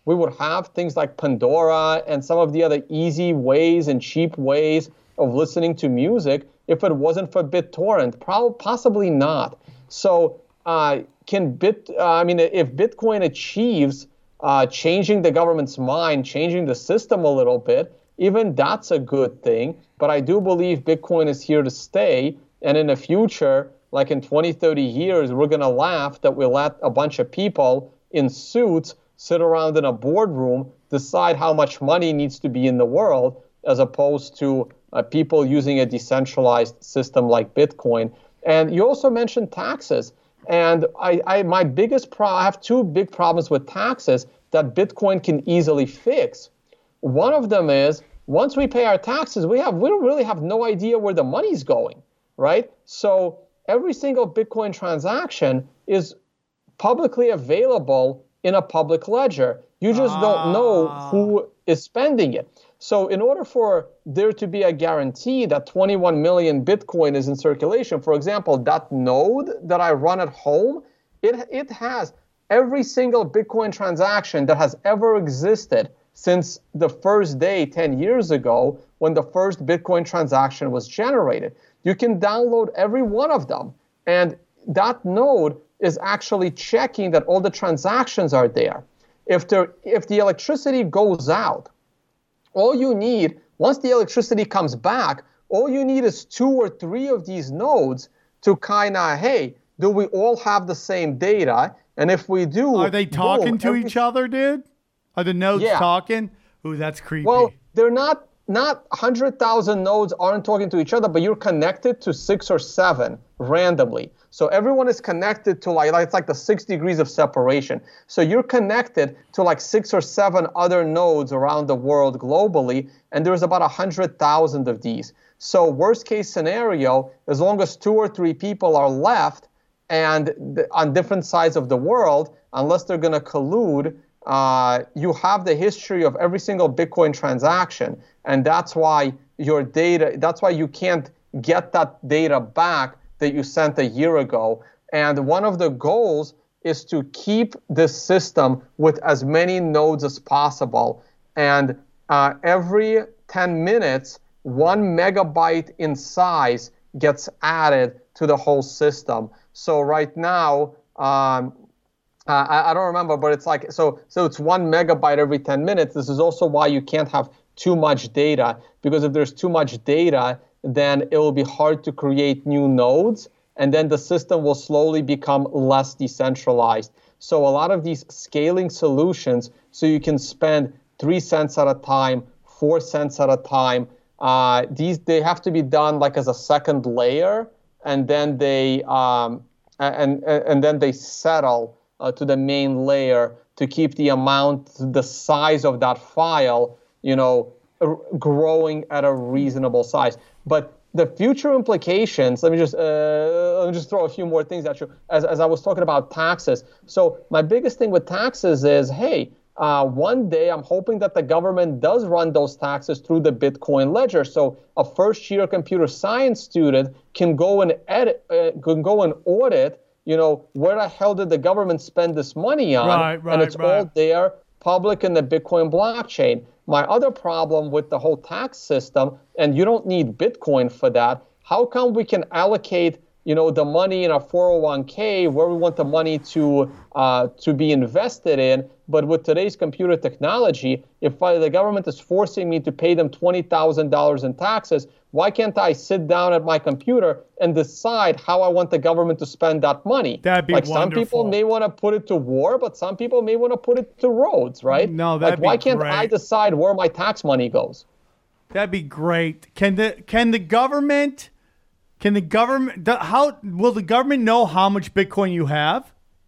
we would have things like Pandora and some of the other easy ways and cheap ways of listening to music if it wasn't for BitTorrent? Probably, possibly not. So uh, can Bit, uh, I mean, if Bitcoin achieves uh, changing the government's mind, changing the system a little bit, even that's a good thing. But I do believe Bitcoin is here to stay. And in the future, like in twenty, thirty years, we're going to laugh that we let a bunch of people in suits sit around in a boardroom, decide how much money needs to be in the world, as opposed to uh, people using a decentralized system like Bitcoin. And you also mentioned taxes. And I, I my biggest pro- I have two big problems with taxes that Bitcoin can easily fix. One of them is, once we pay our taxes, we have we don't really have no idea where the money's going, right? So every single Bitcoin transaction is publicly available in a public ledger. You just ah. don't know who is spending it. So in order for there to be a guarantee that twenty-one million Bitcoin is in circulation, for example, that node that I run at home, it, it has every single Bitcoin transaction that has ever existed since the first day ten years ago when the first Bitcoin transaction was generated. You can download every one of them. And that node is actually checking that all the transactions are there. If there, if the electricity goes out, all you need, once the electricity comes back, all you need is two or three of these nodes to kind of, hey, do we all have the same data? And if we do, are they talking boom, to every, each other, dude? Are the nodes yeah. talking? Ooh, that's creepy. Well, they're not, not one hundred thousand nodes aren't talking to each other, but you're connected to six or seven randomly. So everyone is connected to like, like, it's like the six degrees of separation. So you're connected to like six or seven other nodes around the world globally, and there's about one hundred thousand of these. So worst case scenario, as long as two or three people are left and th- on different sides of the world, unless they're going to collude, Uh, you have the history of every single Bitcoin transaction, and that's why your data, that's why you can't get that data back that you sent a year ago. And one of the goals is to keep this system with as many nodes as possible. And uh, every ten minutes, one megabyte in size gets added to the whole system. So right now, um, Uh, I, I don't remember, but it's like, so so it's one megabyte every ten minutes. This is also why you can't have too much data, because if there's too much data, then it will be hard to create new nodes, and then the system will slowly become less decentralized. So a lot of these scaling solutions, so you can spend three cents at a time, four cents at a time, uh, these they have to be done like as a second layer, and then they um, and and then they settle Uh, to the main layer to keep the amount, the size of that file, you know, r- growing at a reasonable size. But the future implications, let me just uh, let me just throw a few more things at you. As as I was talking about taxes, so my biggest thing with taxes is, hey, uh, one day I'm hoping that the government does run those taxes through the Bitcoin ledger, so a first-year computer science student can go and edit, uh, can go and audit. You know, where the hell did the government spend this money on? Right, right, and it's right. all there, public in the Bitcoin blockchain. My other problem with the whole tax system, and you don't need Bitcoin for that, how come we can allocate, you know, the money in a four oh one k where we want the money to uh, to be invested in, but with today's computer technology, if uh, the government is forcing me to pay them twenty thousand dollars in taxes, why can't I sit down at my computer and decide how I want the government to spend that money? That'd be like wonderful. Some people may want to put it to war, but some people may want to put it to roads, right? No, that'd like, why be can't great. I decide where my tax money goes? That'd be great. Can the can the government can the government the, how will the government know how much Bitcoin you have?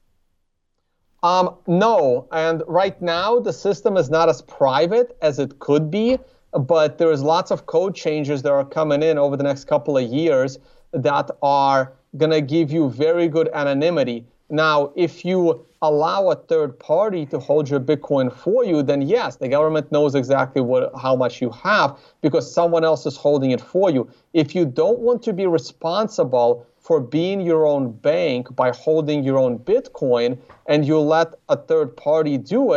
Um, no, and right now the system is not as private as it could be. But there's lots of code changes that are coming in over the next couple of years that are going to give you very good anonymity. Now, if you allow a third party to hold your Bitcoin for you, then yes, the government knows exactly what how much you have because someone else is holding it for you. If you don't want to be responsible for being your own bank by holding your own Bitcoin and you let a third party do it,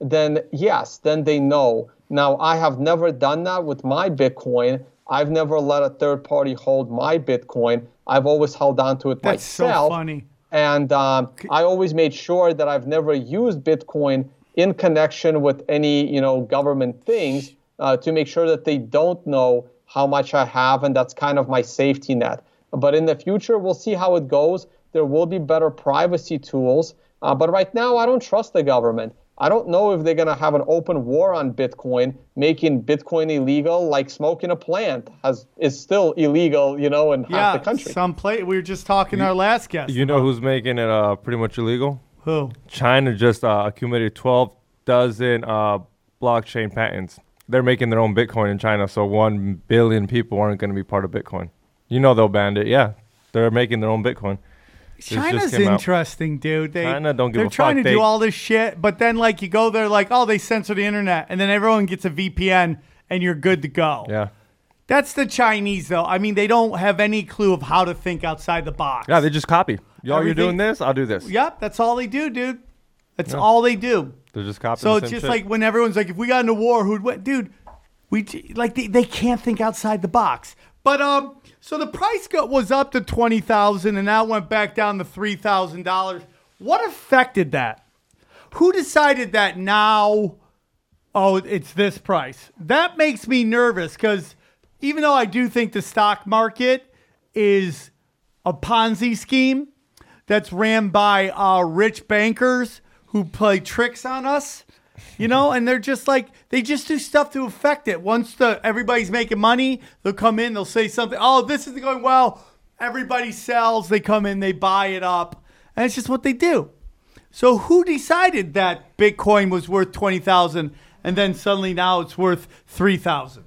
then yes, then they know. Now, I have never done that with my Bitcoin. I've never let a third party hold my Bitcoin. I've always held on to it That's myself. so funny. And um, I always made sure that I've never used Bitcoin in connection with any, you know, government things uh, to make sure that they don't know how much I have, and that's kind of my safety net. But in the future, we'll see how it goes. There will be better privacy tools. Uh, but right now, I don't trust the government. I don't know if they're going to have an open war on Bitcoin, making Bitcoin illegal, like smoking a plant has is still illegal, you know, in yeah, half the country. Some play. We were just talking to our last guest. You know who's making it uh, pretty much illegal? Who? China just uh, accumulated twelve dozen uh, blockchain patents. They're making their own Bitcoin in China, so one billion people aren't going to be part of Bitcoin. You know they'll ban it. Yeah, they're making their own Bitcoin. China's interesting, dude. They, China don't give they're a trying fuck. to They- do all this shit, but then like you go there, like, oh, they censor the internet, and then everyone gets a V P N, and you're good to go. Yeah. That's the Chinese, though. I mean, they don't have any clue of how to think outside the box. Yeah, they just copy. Y'all, you're Everything- doing this, I'll do this. Yep, that's all they do, dude. That's Yeah. all they do. They're just copying So the it's same just shit. like when everyone's like, if we got into war, who'd win? Dude, we like they, they can't think outside the box. But um, so the price go, was up to twenty thousand, and now went back down to three thousand dollars. What affected that? Who decided that now? Oh, it's this price. That makes me nervous because even though I do think the stock market is a Ponzi scheme that's ran by uh, rich bankers who play tricks on us, you know, and they're just like, they just do stuff to affect it. Once the everybody's making money, they'll come in, they'll say something. Oh, this is going well. Everybody sells. They come in, they buy it up. And it's just what they do. So who decided that Bitcoin was worth twenty thousand dollars and then suddenly now it's worth three thousand dollars?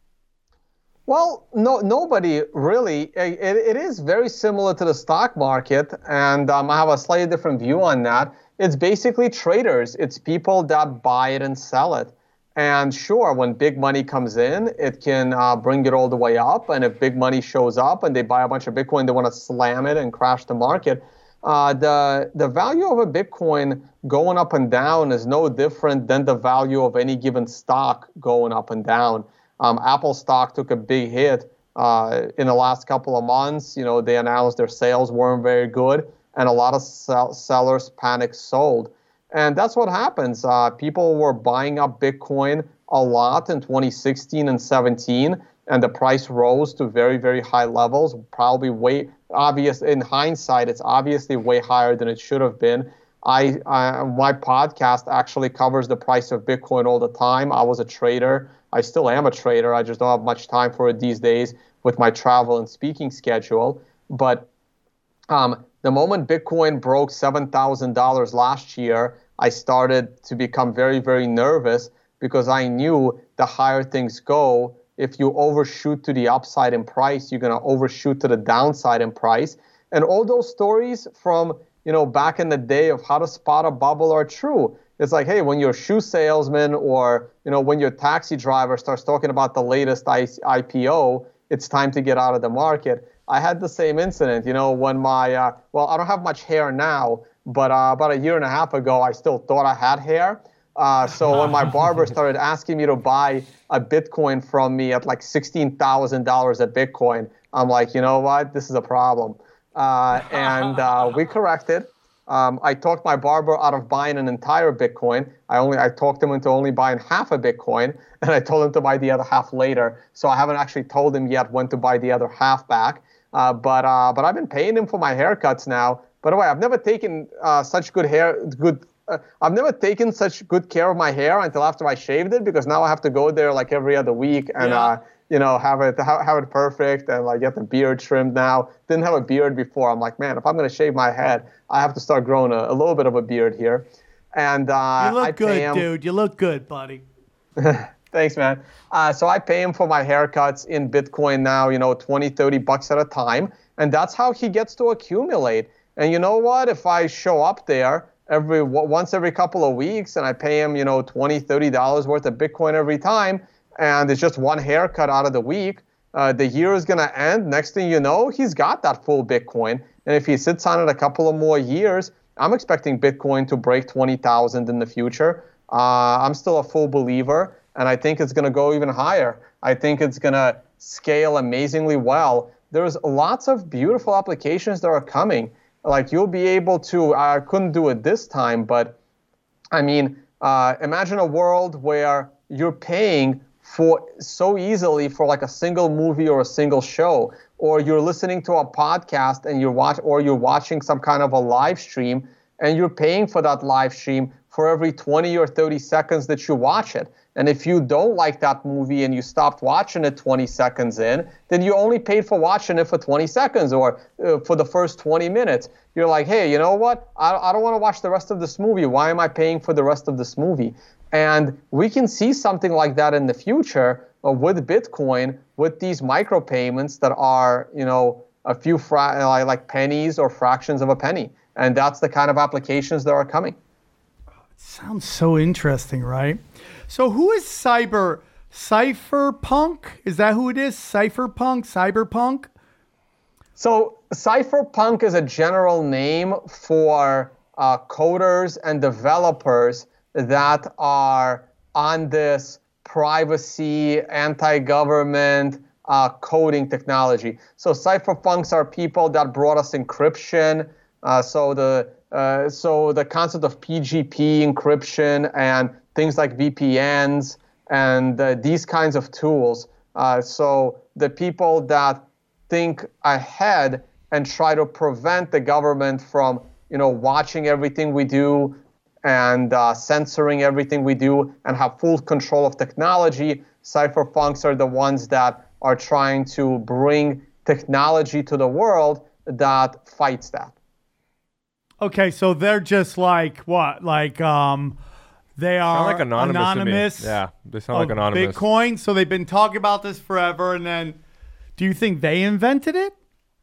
Well, no, nobody really. It, it is very similar to the stock market, and um, I have a slightly different view on that. It's basically traders. It's people that buy it and sell it. And sure, when big money comes in, it can uh, bring it all the way up. And if big money shows up and they buy a bunch of Bitcoin, they want to slam it and crash the market. Uh, the the value of a Bitcoin going up and down is no different than the value of any given stock going up and down. Um, Apple stock took a big hit uh, in the last couple of months. You know, they announced their sales weren't very good, and a lot of sell- sellers panic sold. And that's what happens. Uh, people were buying up Bitcoin a lot in twenty sixteen and seventeen, and the price rose to very, very high levels, probably way obvious. In hindsight, it's obviously way higher than it should have been. I, I my podcast actually covers the price of Bitcoin all the time. I was a trader. I still am a trader. I just don't have much time for it these days with my travel and speaking schedule. But um, the moment Bitcoin broke seven thousand dollars last year, I started to become very, very nervous because I knew the higher things go, if you overshoot to the upside in price, you're going to overshoot to the downside in price. And all those stories from, you know, back in the day of how to spot a bubble are true. It's like, hey, when your shoe salesman or, you know, when your taxi driver starts talking about the latest I P O, it's time to get out of the market. I had the same incident, you know, when my, uh, well, I don't have much hair now, but uh, about a year and a half ago, I still thought I had hair. Uh, so when my barber started asking me to buy a Bitcoin from me at like sixteen thousand dollars a Bitcoin, I'm like, you know what, this is a problem. Uh, and uh, we corrected. Um, I talked my barber out of buying an entire Bitcoin. I only I talked him into only buying half a Bitcoin, and I told him to buy the other half later. So I haven't actually told him yet when to buy the other half back. Uh, but uh, but I've been paying him for my haircuts now. By the way, I've never taken uh, such good hair good. Uh, I've never taken such good care of my hair until after I shaved it, because now I have to go there like every other week and Yeah. uh, you know have it have, have it perfect and like get the beard trimmed now. Didn't have a beard before. I'm like, man, if I'm gonna shave my head, I have to start growing a, a little bit of a beard here. And uh, You look I good, pay him, dude. You look good, buddy. Thanks, man. Uh, so I pay him for my haircuts in Bitcoin now, you know, twenty, thirty bucks at a time. And that's how he gets to accumulate. And you know what? If I show up there every once every couple of weeks and I pay him, you know, twenty, thirty dollars worth of Bitcoin every time, and it's just one haircut out of the week, uh, the year is going to end. Next thing you know, he's got that full Bitcoin. And if he sits on it a couple of more years, I'm expecting Bitcoin to break twenty thousand in the future. Uh, I'm still a full believer, and I think it's going to go even higher. I think it's going to scale amazingly well. There's lots of beautiful applications that are coming. Like you'll be able to, I couldn't do it this time, but I mean, uh, imagine a world where you're paying for so easily for like a single movie or a single show, or you're listening to a podcast and you're watch, or you're watching some kind of a live stream, and you're paying for that live stream for every twenty or thirty seconds that you watch it. And if you don't like that movie and you stopped watching it twenty seconds in, then you only paid for watching it for twenty seconds or uh, for the first twenty minutes. You're like, hey, you know what? I, I don't want to watch the rest of this movie. Why am I paying for the rest of this movie? And we can see something like that in the future uh, with Bitcoin, with these micropayments that are, you know, a few fra- like pennies or fractions of a penny. And that's the kind of applications that are coming. Sounds so interesting, right? So who is Cyber Cypherpunk? Is that who it is? Cypherpunk? Cyberpunk? So Cypherpunk is a general name for uh, coders and developers that are on this privacy, anti-government uh, coding technology. So cypherpunks are people that brought us encryption. Uh, so the uh, so the concept of P G P encryption and things like V P Ns and uh, these kinds of tools. Uh, so the people that think ahead and try to prevent the government from, you know, watching everything we do and uh, censoring everything we do and have full control of technology. Cypherpunks are the ones that are trying to bring technology to the world that fights that. Okay, so they're just like what? Like um, they are Sound like anonymous. anonymous To me. Yeah, they sound like of anonymous. Bitcoin. So they've been talking about this forever, and then do you think they invented it?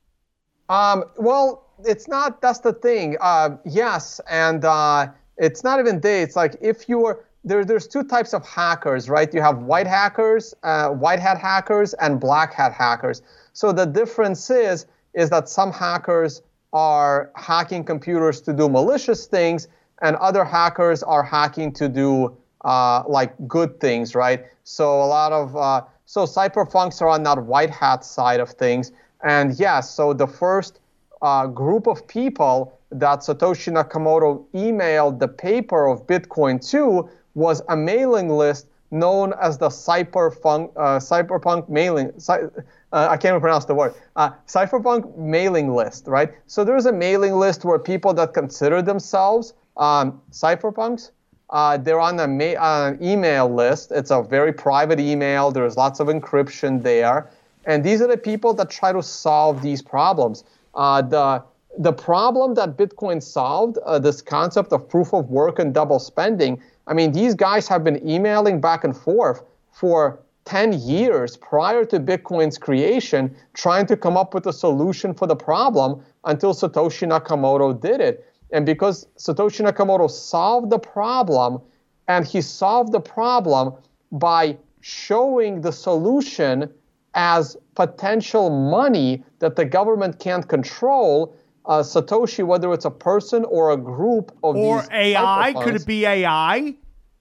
Um, well, it's not. That's the thing. Uh, yes, and uh, it's not even they. It's like if you were there. There's two types of hackers, right? You have white hackers, uh, white hat hackers, and black hat hackers. So the difference is is that some hackers are hacking computers to do malicious things, and other hackers are hacking to do uh, like good things, right? So a lot of uh, so cypherpunks are on that white hat side of things, and yes, so the first uh, group of people that Satoshi Nakamoto emailed the paper of Bitcoin to was a mailing list known as the cypherpunk uh, cypherpunk mailing. Cy- Uh, I can't even pronounce the word. Uh, cypherpunk mailing list, right? So there's a mailing list where people that consider themselves um, cypherpunks, uh, they're on an ma- uh, email list. It's a very private email. There's lots of encryption there. And these are the people that try to solve these problems. Uh, the, the problem that Bitcoin solved, uh, this concept of proof of work and double spending, I mean, these guys have been emailing back and forth for ten years prior to Bitcoin's creation, trying to come up with a solution for the problem until Satoshi Nakamoto did it. And because Satoshi Nakamoto solved the problem, and he solved the problem by showing the solution as potential money that the government can't control, uh, Satoshi, whether it's a person or a group of or these A I, cypherpunks- could it be A I?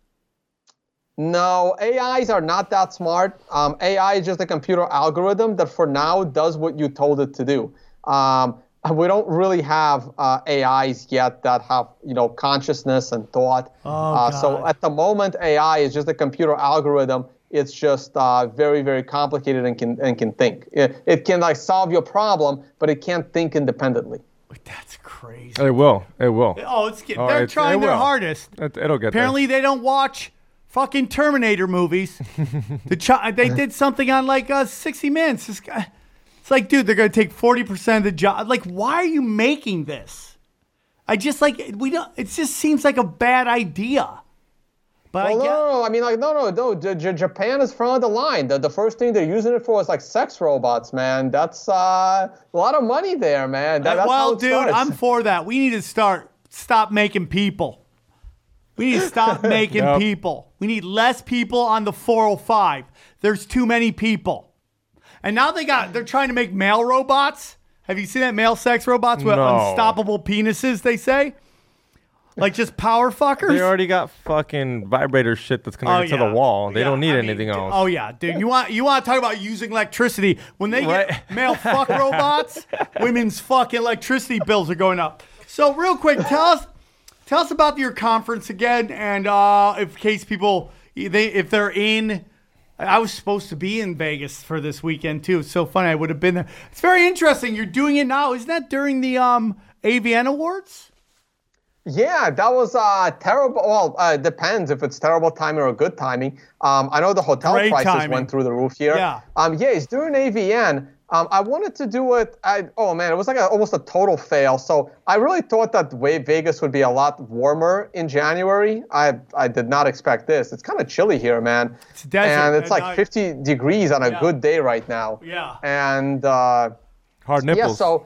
No, A Is are not that smart. Um, A I is just a computer algorithm that for now does what you told it to do. Um, we don't really have uh, A Is yet that have, you know, consciousness and thought. Oh, uh, so God. at the moment, A I is just a computer algorithm. It's just uh, very, very complicated and can and can think. It, it can like solve your problem, but it can't think independently. That's crazy. It will. It will. Oh, it's get, Oh, they're it's- trying it their will. hardest. It, it'll get Apparently, they don't watch fucking Terminator movies. the chi- they did something on like uh, sixty minutes. This guy, it's like, dude, they're gonna take forty percent of the job. Like, why are you making this? I just like we don't. It just seems like a bad idea. But Well, I no, get, no, no. I mean, like, no, no, no. J- J- Japan is front of the line. The, the first thing they're using it for is like sex robots, man. That's uh, a lot of money there, man. That, that's how well, it dude, starts. I'm for that. We need to start stop making people. We need to stop making Yep. people. We need less people on the four oh five. There's too many people. And now they got they're trying to make male robots. Have you seen that male sex robots with No. unstoppable penises, they say? Like just power fuckers? They already got fucking vibrator shit that's connected Oh, to yeah. the wall. They Yeah, don't need I mean, anything d- else. Oh yeah, dude. You want you want to talk about using electricity when they Right. get male fuck robots? Women's fucking electricity bills are going up. So real quick, tell us tell us about your conference again, and uh, in case people they if they're in. I was supposed to be in Vegas for this weekend too. It's so funny. I would have been there. It's very interesting. You're doing it now. Isn't that during the um, A V N Awards? Yeah, that was uh, terrible. Well, uh, depends if it's terrible timing or good timing. Um, I know the hotel Great prices timing. went through the roof here. Yeah. Um, yeah, it's during A V N. Um, I wanted to do it. I, oh man, it was like a, almost a total fail. So I really thought that way Vegas would be a lot warmer in January. I I did not expect this. It's kind of chilly here, man. It's desert, and it's and like I- fifty degrees on a Yeah. good day right now. Yeah. And uh, Hard nipples. yeah, so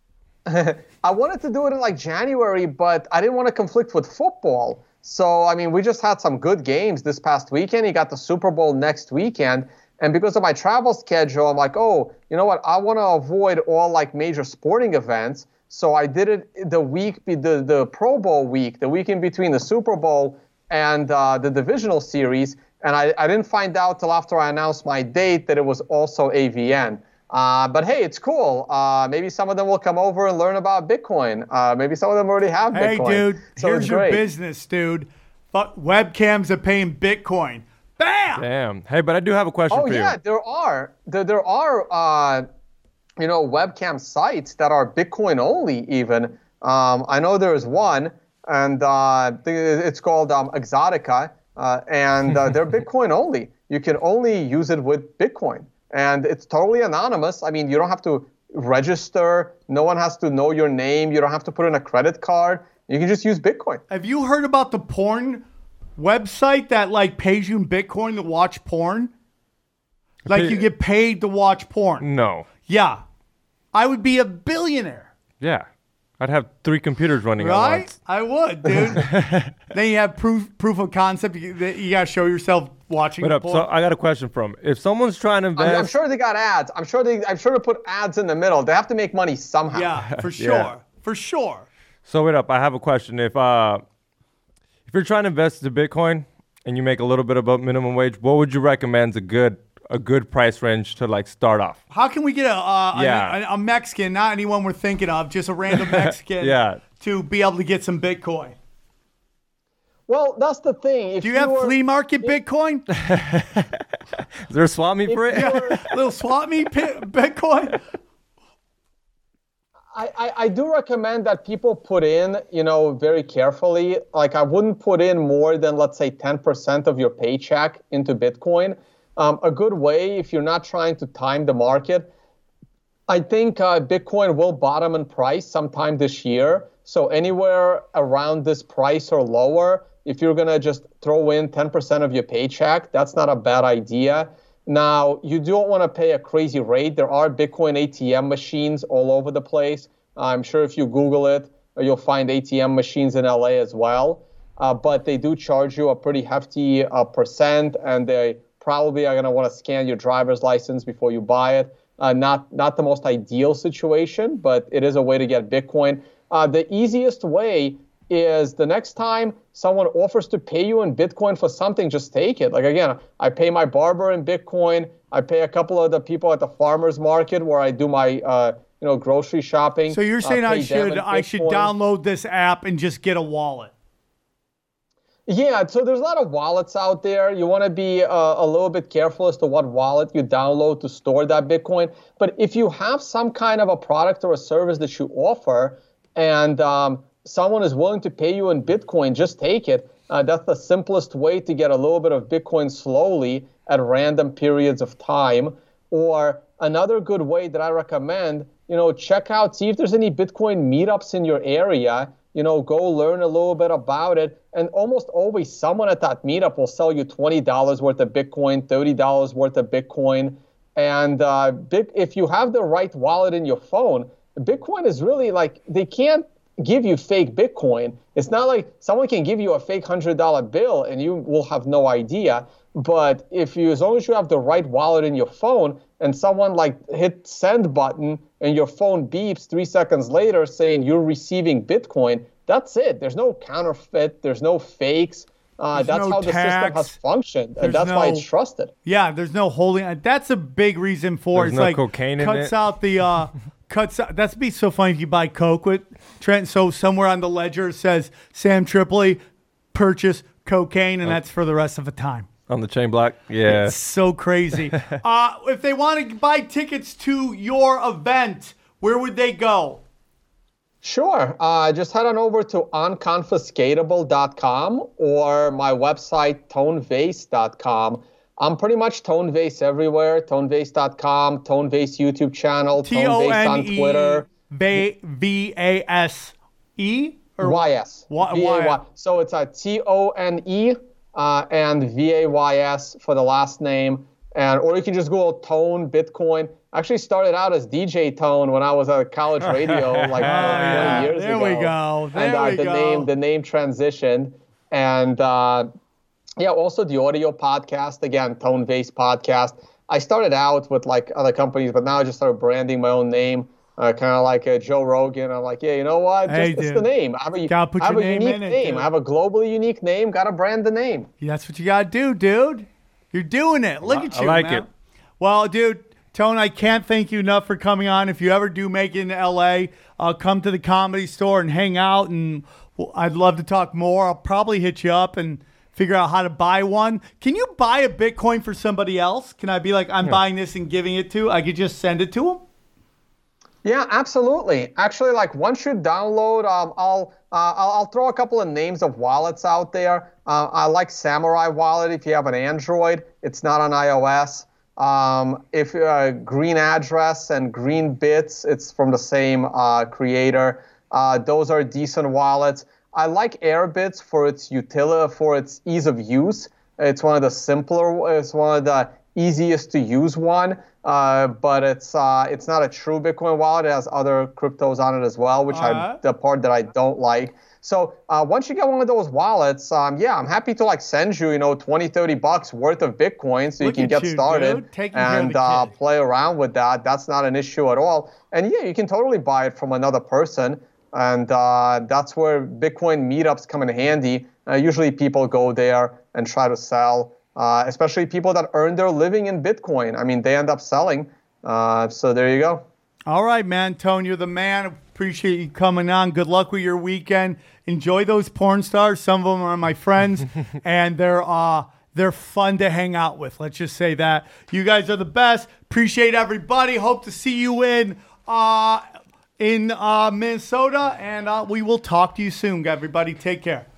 I wanted to do it in like January, but I didn't want to conflict with football. So, I mean, we just had some good games this past weekend. You got the Super Bowl next weekend. And because of my travel schedule, I'm like, oh, you know what? I want to avoid all like major sporting events. So I did it the week, the, the Pro Bowl week, the week in between the Super Bowl and uh, the divisional series. And I, I didn't find out till after I announced my date that it was also A V N. Uh, but hey, it's cool. Uh, maybe some of them will come over and learn about Bitcoin. Uh, maybe some of them already have Hey, Bitcoin. dude, So here's it's your great. business, dude. Fuck, webcams are paying Bitcoin. Bam! Damn. Hey, but I do have a question Oh for yeah, you. there are there, there are uh, you know webcam sites that are Bitcoin only. Even um, I know there is one, and uh, th- it's called um, Exotica, uh, and uh, they're Bitcoin only. You can only use it with Bitcoin, and it's totally anonymous. I mean, you don't have to register. No one has to know your name. You don't have to put in a credit card. You can just use Bitcoin. Have you heard about the porn website that like pays you in Bitcoin to watch porn? Like you get paid to watch porn. No. Yeah. I would be a billionaire. Yeah. I'd have three computers running at Right? once. I would, dude. Then you have proof proof of concept. You, you got to show yourself watching Wait the up. porn. So I got a question from. If someone's trying to invest, I'm, I'm sure they got ads. I'm sure they. I'm sure to put ads in the middle. They have to make money somehow. yeah, for sure. Yeah. For sure. So wait up, I have a question. If uh, if you're trying to invest into Bitcoin and you make a little bit above minimum wage, what would you recommend is a good a good price range to like start off? How can we get a uh, a- Yeah. a, a Mexican, not anyone we're thinking of, just a random Mexican, Yeah. to be able to get some Bitcoin? Well, that's the thing. If Do you have were- flea market Bitcoin? Is there a swap meet for it? A little swap meet pi- Bitcoin? I, I, I do recommend that people put in, you know, very carefully. Like I wouldn't put in more than, let's say, ten percent of your paycheck into Bitcoin. Um, a good way, if you're not trying to time the market, I think uh, Bitcoin will bottom in price sometime this year. So anywhere around this price or lower, if you're going to just throw in ten percent of your paycheck, that's not a bad idea. Now, you don't want to pay a crazy rate. There are Bitcoin A T M machines all over the place. I'm sure if you Google it, you'll find A T M machines in L A as well. Uh, but they do charge you a pretty hefty uh, percent, and they probably are going to want to scan your driver's license before you buy it. Uh, not, not the most ideal situation, but it is a way to get Bitcoin. Uh, the easiest way is the next time someone offers to pay you in Bitcoin for something, just take it. Like, again, I pay my barber in Bitcoin. I pay a couple of the people at the farmer's market where I do my uh, you know, grocery shopping. So you're saying uh, I pay them should in I should Bitcoin. download this app and just get a wallet? Yeah, so there's a lot of wallets out there. You want to be uh, a little bit careful as to what wallet you download to store that Bitcoin. But if you have some kind of a product or a service that you offer, and um, someone is willing to pay you in Bitcoin, just take it. Uh, that's the simplest way to get a little bit of Bitcoin slowly at random periods of time. Or another good way that I recommend, you know, check out, see if there's any Bitcoin meetups in your area. You know, go learn a little bit about it. And almost always someone at that meetup will sell you twenty dollars worth of Bitcoin, thirty dollars worth of Bitcoin. And uh, big, if you have the right wallet in your phone, Bitcoin is really like, they can't give you fake Bitcoin. It's not like someone can give you a fake one hundred dollar bill and you will have no idea. But if you, as long as you have the right wallet in your phone and someone like hit send button and your phone beeps three seconds later saying you're receiving Bitcoin, That's it. There's no counterfeit. There's no fakes. Uh, that's no how the tax. system has functioned, There's and that's why no- it's trusted. Yeah, there's no holding. That's a big reason for There's it. It's no like cocaine in cuts it. out the uh, cuts. Out, that's be so funny if you buy Coke with Trent. So somewhere on the ledger it says Sam Tripoli purchased cocaine, and that's for the rest of the time. On the chain black? Yeah. It's so crazy. uh, if they want to buy tickets to your event, where would they go? Sure. Uh, just head on over to unconfiscatable dot com or my website, tone vase dot com. I'm pretty much Tone Vase everywhere. tone vase dot com, Tone Vase YouTube channel, T Tone O Vase N on E Twitter. V A S E? Or Y S. Y- V A Y. Y- So it's a T O N E uh, and V A Y S for the last name. And or you can just Google Tone Bitcoin. I actually started out as D J Tone when I was at college radio like yeah. twenty years There ago. we go. There and uh, we the go. name the name transitioned. And uh, yeah, also the audio podcast, again, Tone Vase Podcast. I started out with like other companies, but now I just started branding my own name. Uh, kind of like uh, Joe Rogan. I'm like, yeah, you know what? Just, Hey, it's dude. the name. I have a, Gotta put I have your a name unique in it, name. dude. I have a globally unique name. Got to brand the name. Yeah, that's what you got to do, dude. You're doing it. Look at I you, like man. it. Well, dude, Tone, I can't thank you enough for coming on. If you ever do make it in L A, uh, come to the Comedy Store and hang out, and well, I'd love to talk more. I'll probably hit you up and figure out how to buy one. Can you buy a Bitcoin for somebody else? Can I be like, I'm buying this and giving it to? I could just send it to them? Yeah, absolutely. Actually, like once you download, um, I'll, uh, I'll I'll throw a couple of names of wallets out there. Uh, I like Samurai Wallet if you have an Android. It's not on iOS. Um, if uh, Green Address and Green Bits, it's from the same uh, creator. Uh, those are decent wallets. I like Airbits for its utility, for its ease of use. It's one of the simpler. It's one of the easiest to use one. Uh, but it's uh, it's not a true Bitcoin wallet. It has other cryptos on it as well, which I Alright. the part that I don't like. So uh, once you get one of those wallets, um, yeah, I'm happy to like send you, you know, twenty, thirty bucks worth of Bitcoin so Look you can at get you, started dude. Taking care of and the uh, kid. play around with that. That's not an issue at all. And yeah, you can totally buy it from another person. And uh, that's where Bitcoin meetups come in handy. Uh, usually people go there and try to sell, uh, especially people that earn their living in Bitcoin. I mean, they end up selling. Uh, so there you go. All right, man. Tone, you're the man. Appreciate you coming on. Good luck with your weekend. Enjoy those porn stars. Some of them are my friends, and they're uh they're fun to hang out with. Let's just say that. You guys are the best. Appreciate everybody. Hope to see you in uh in uh Minnesota, and uh, we will talk to you soon. Everybody, take care.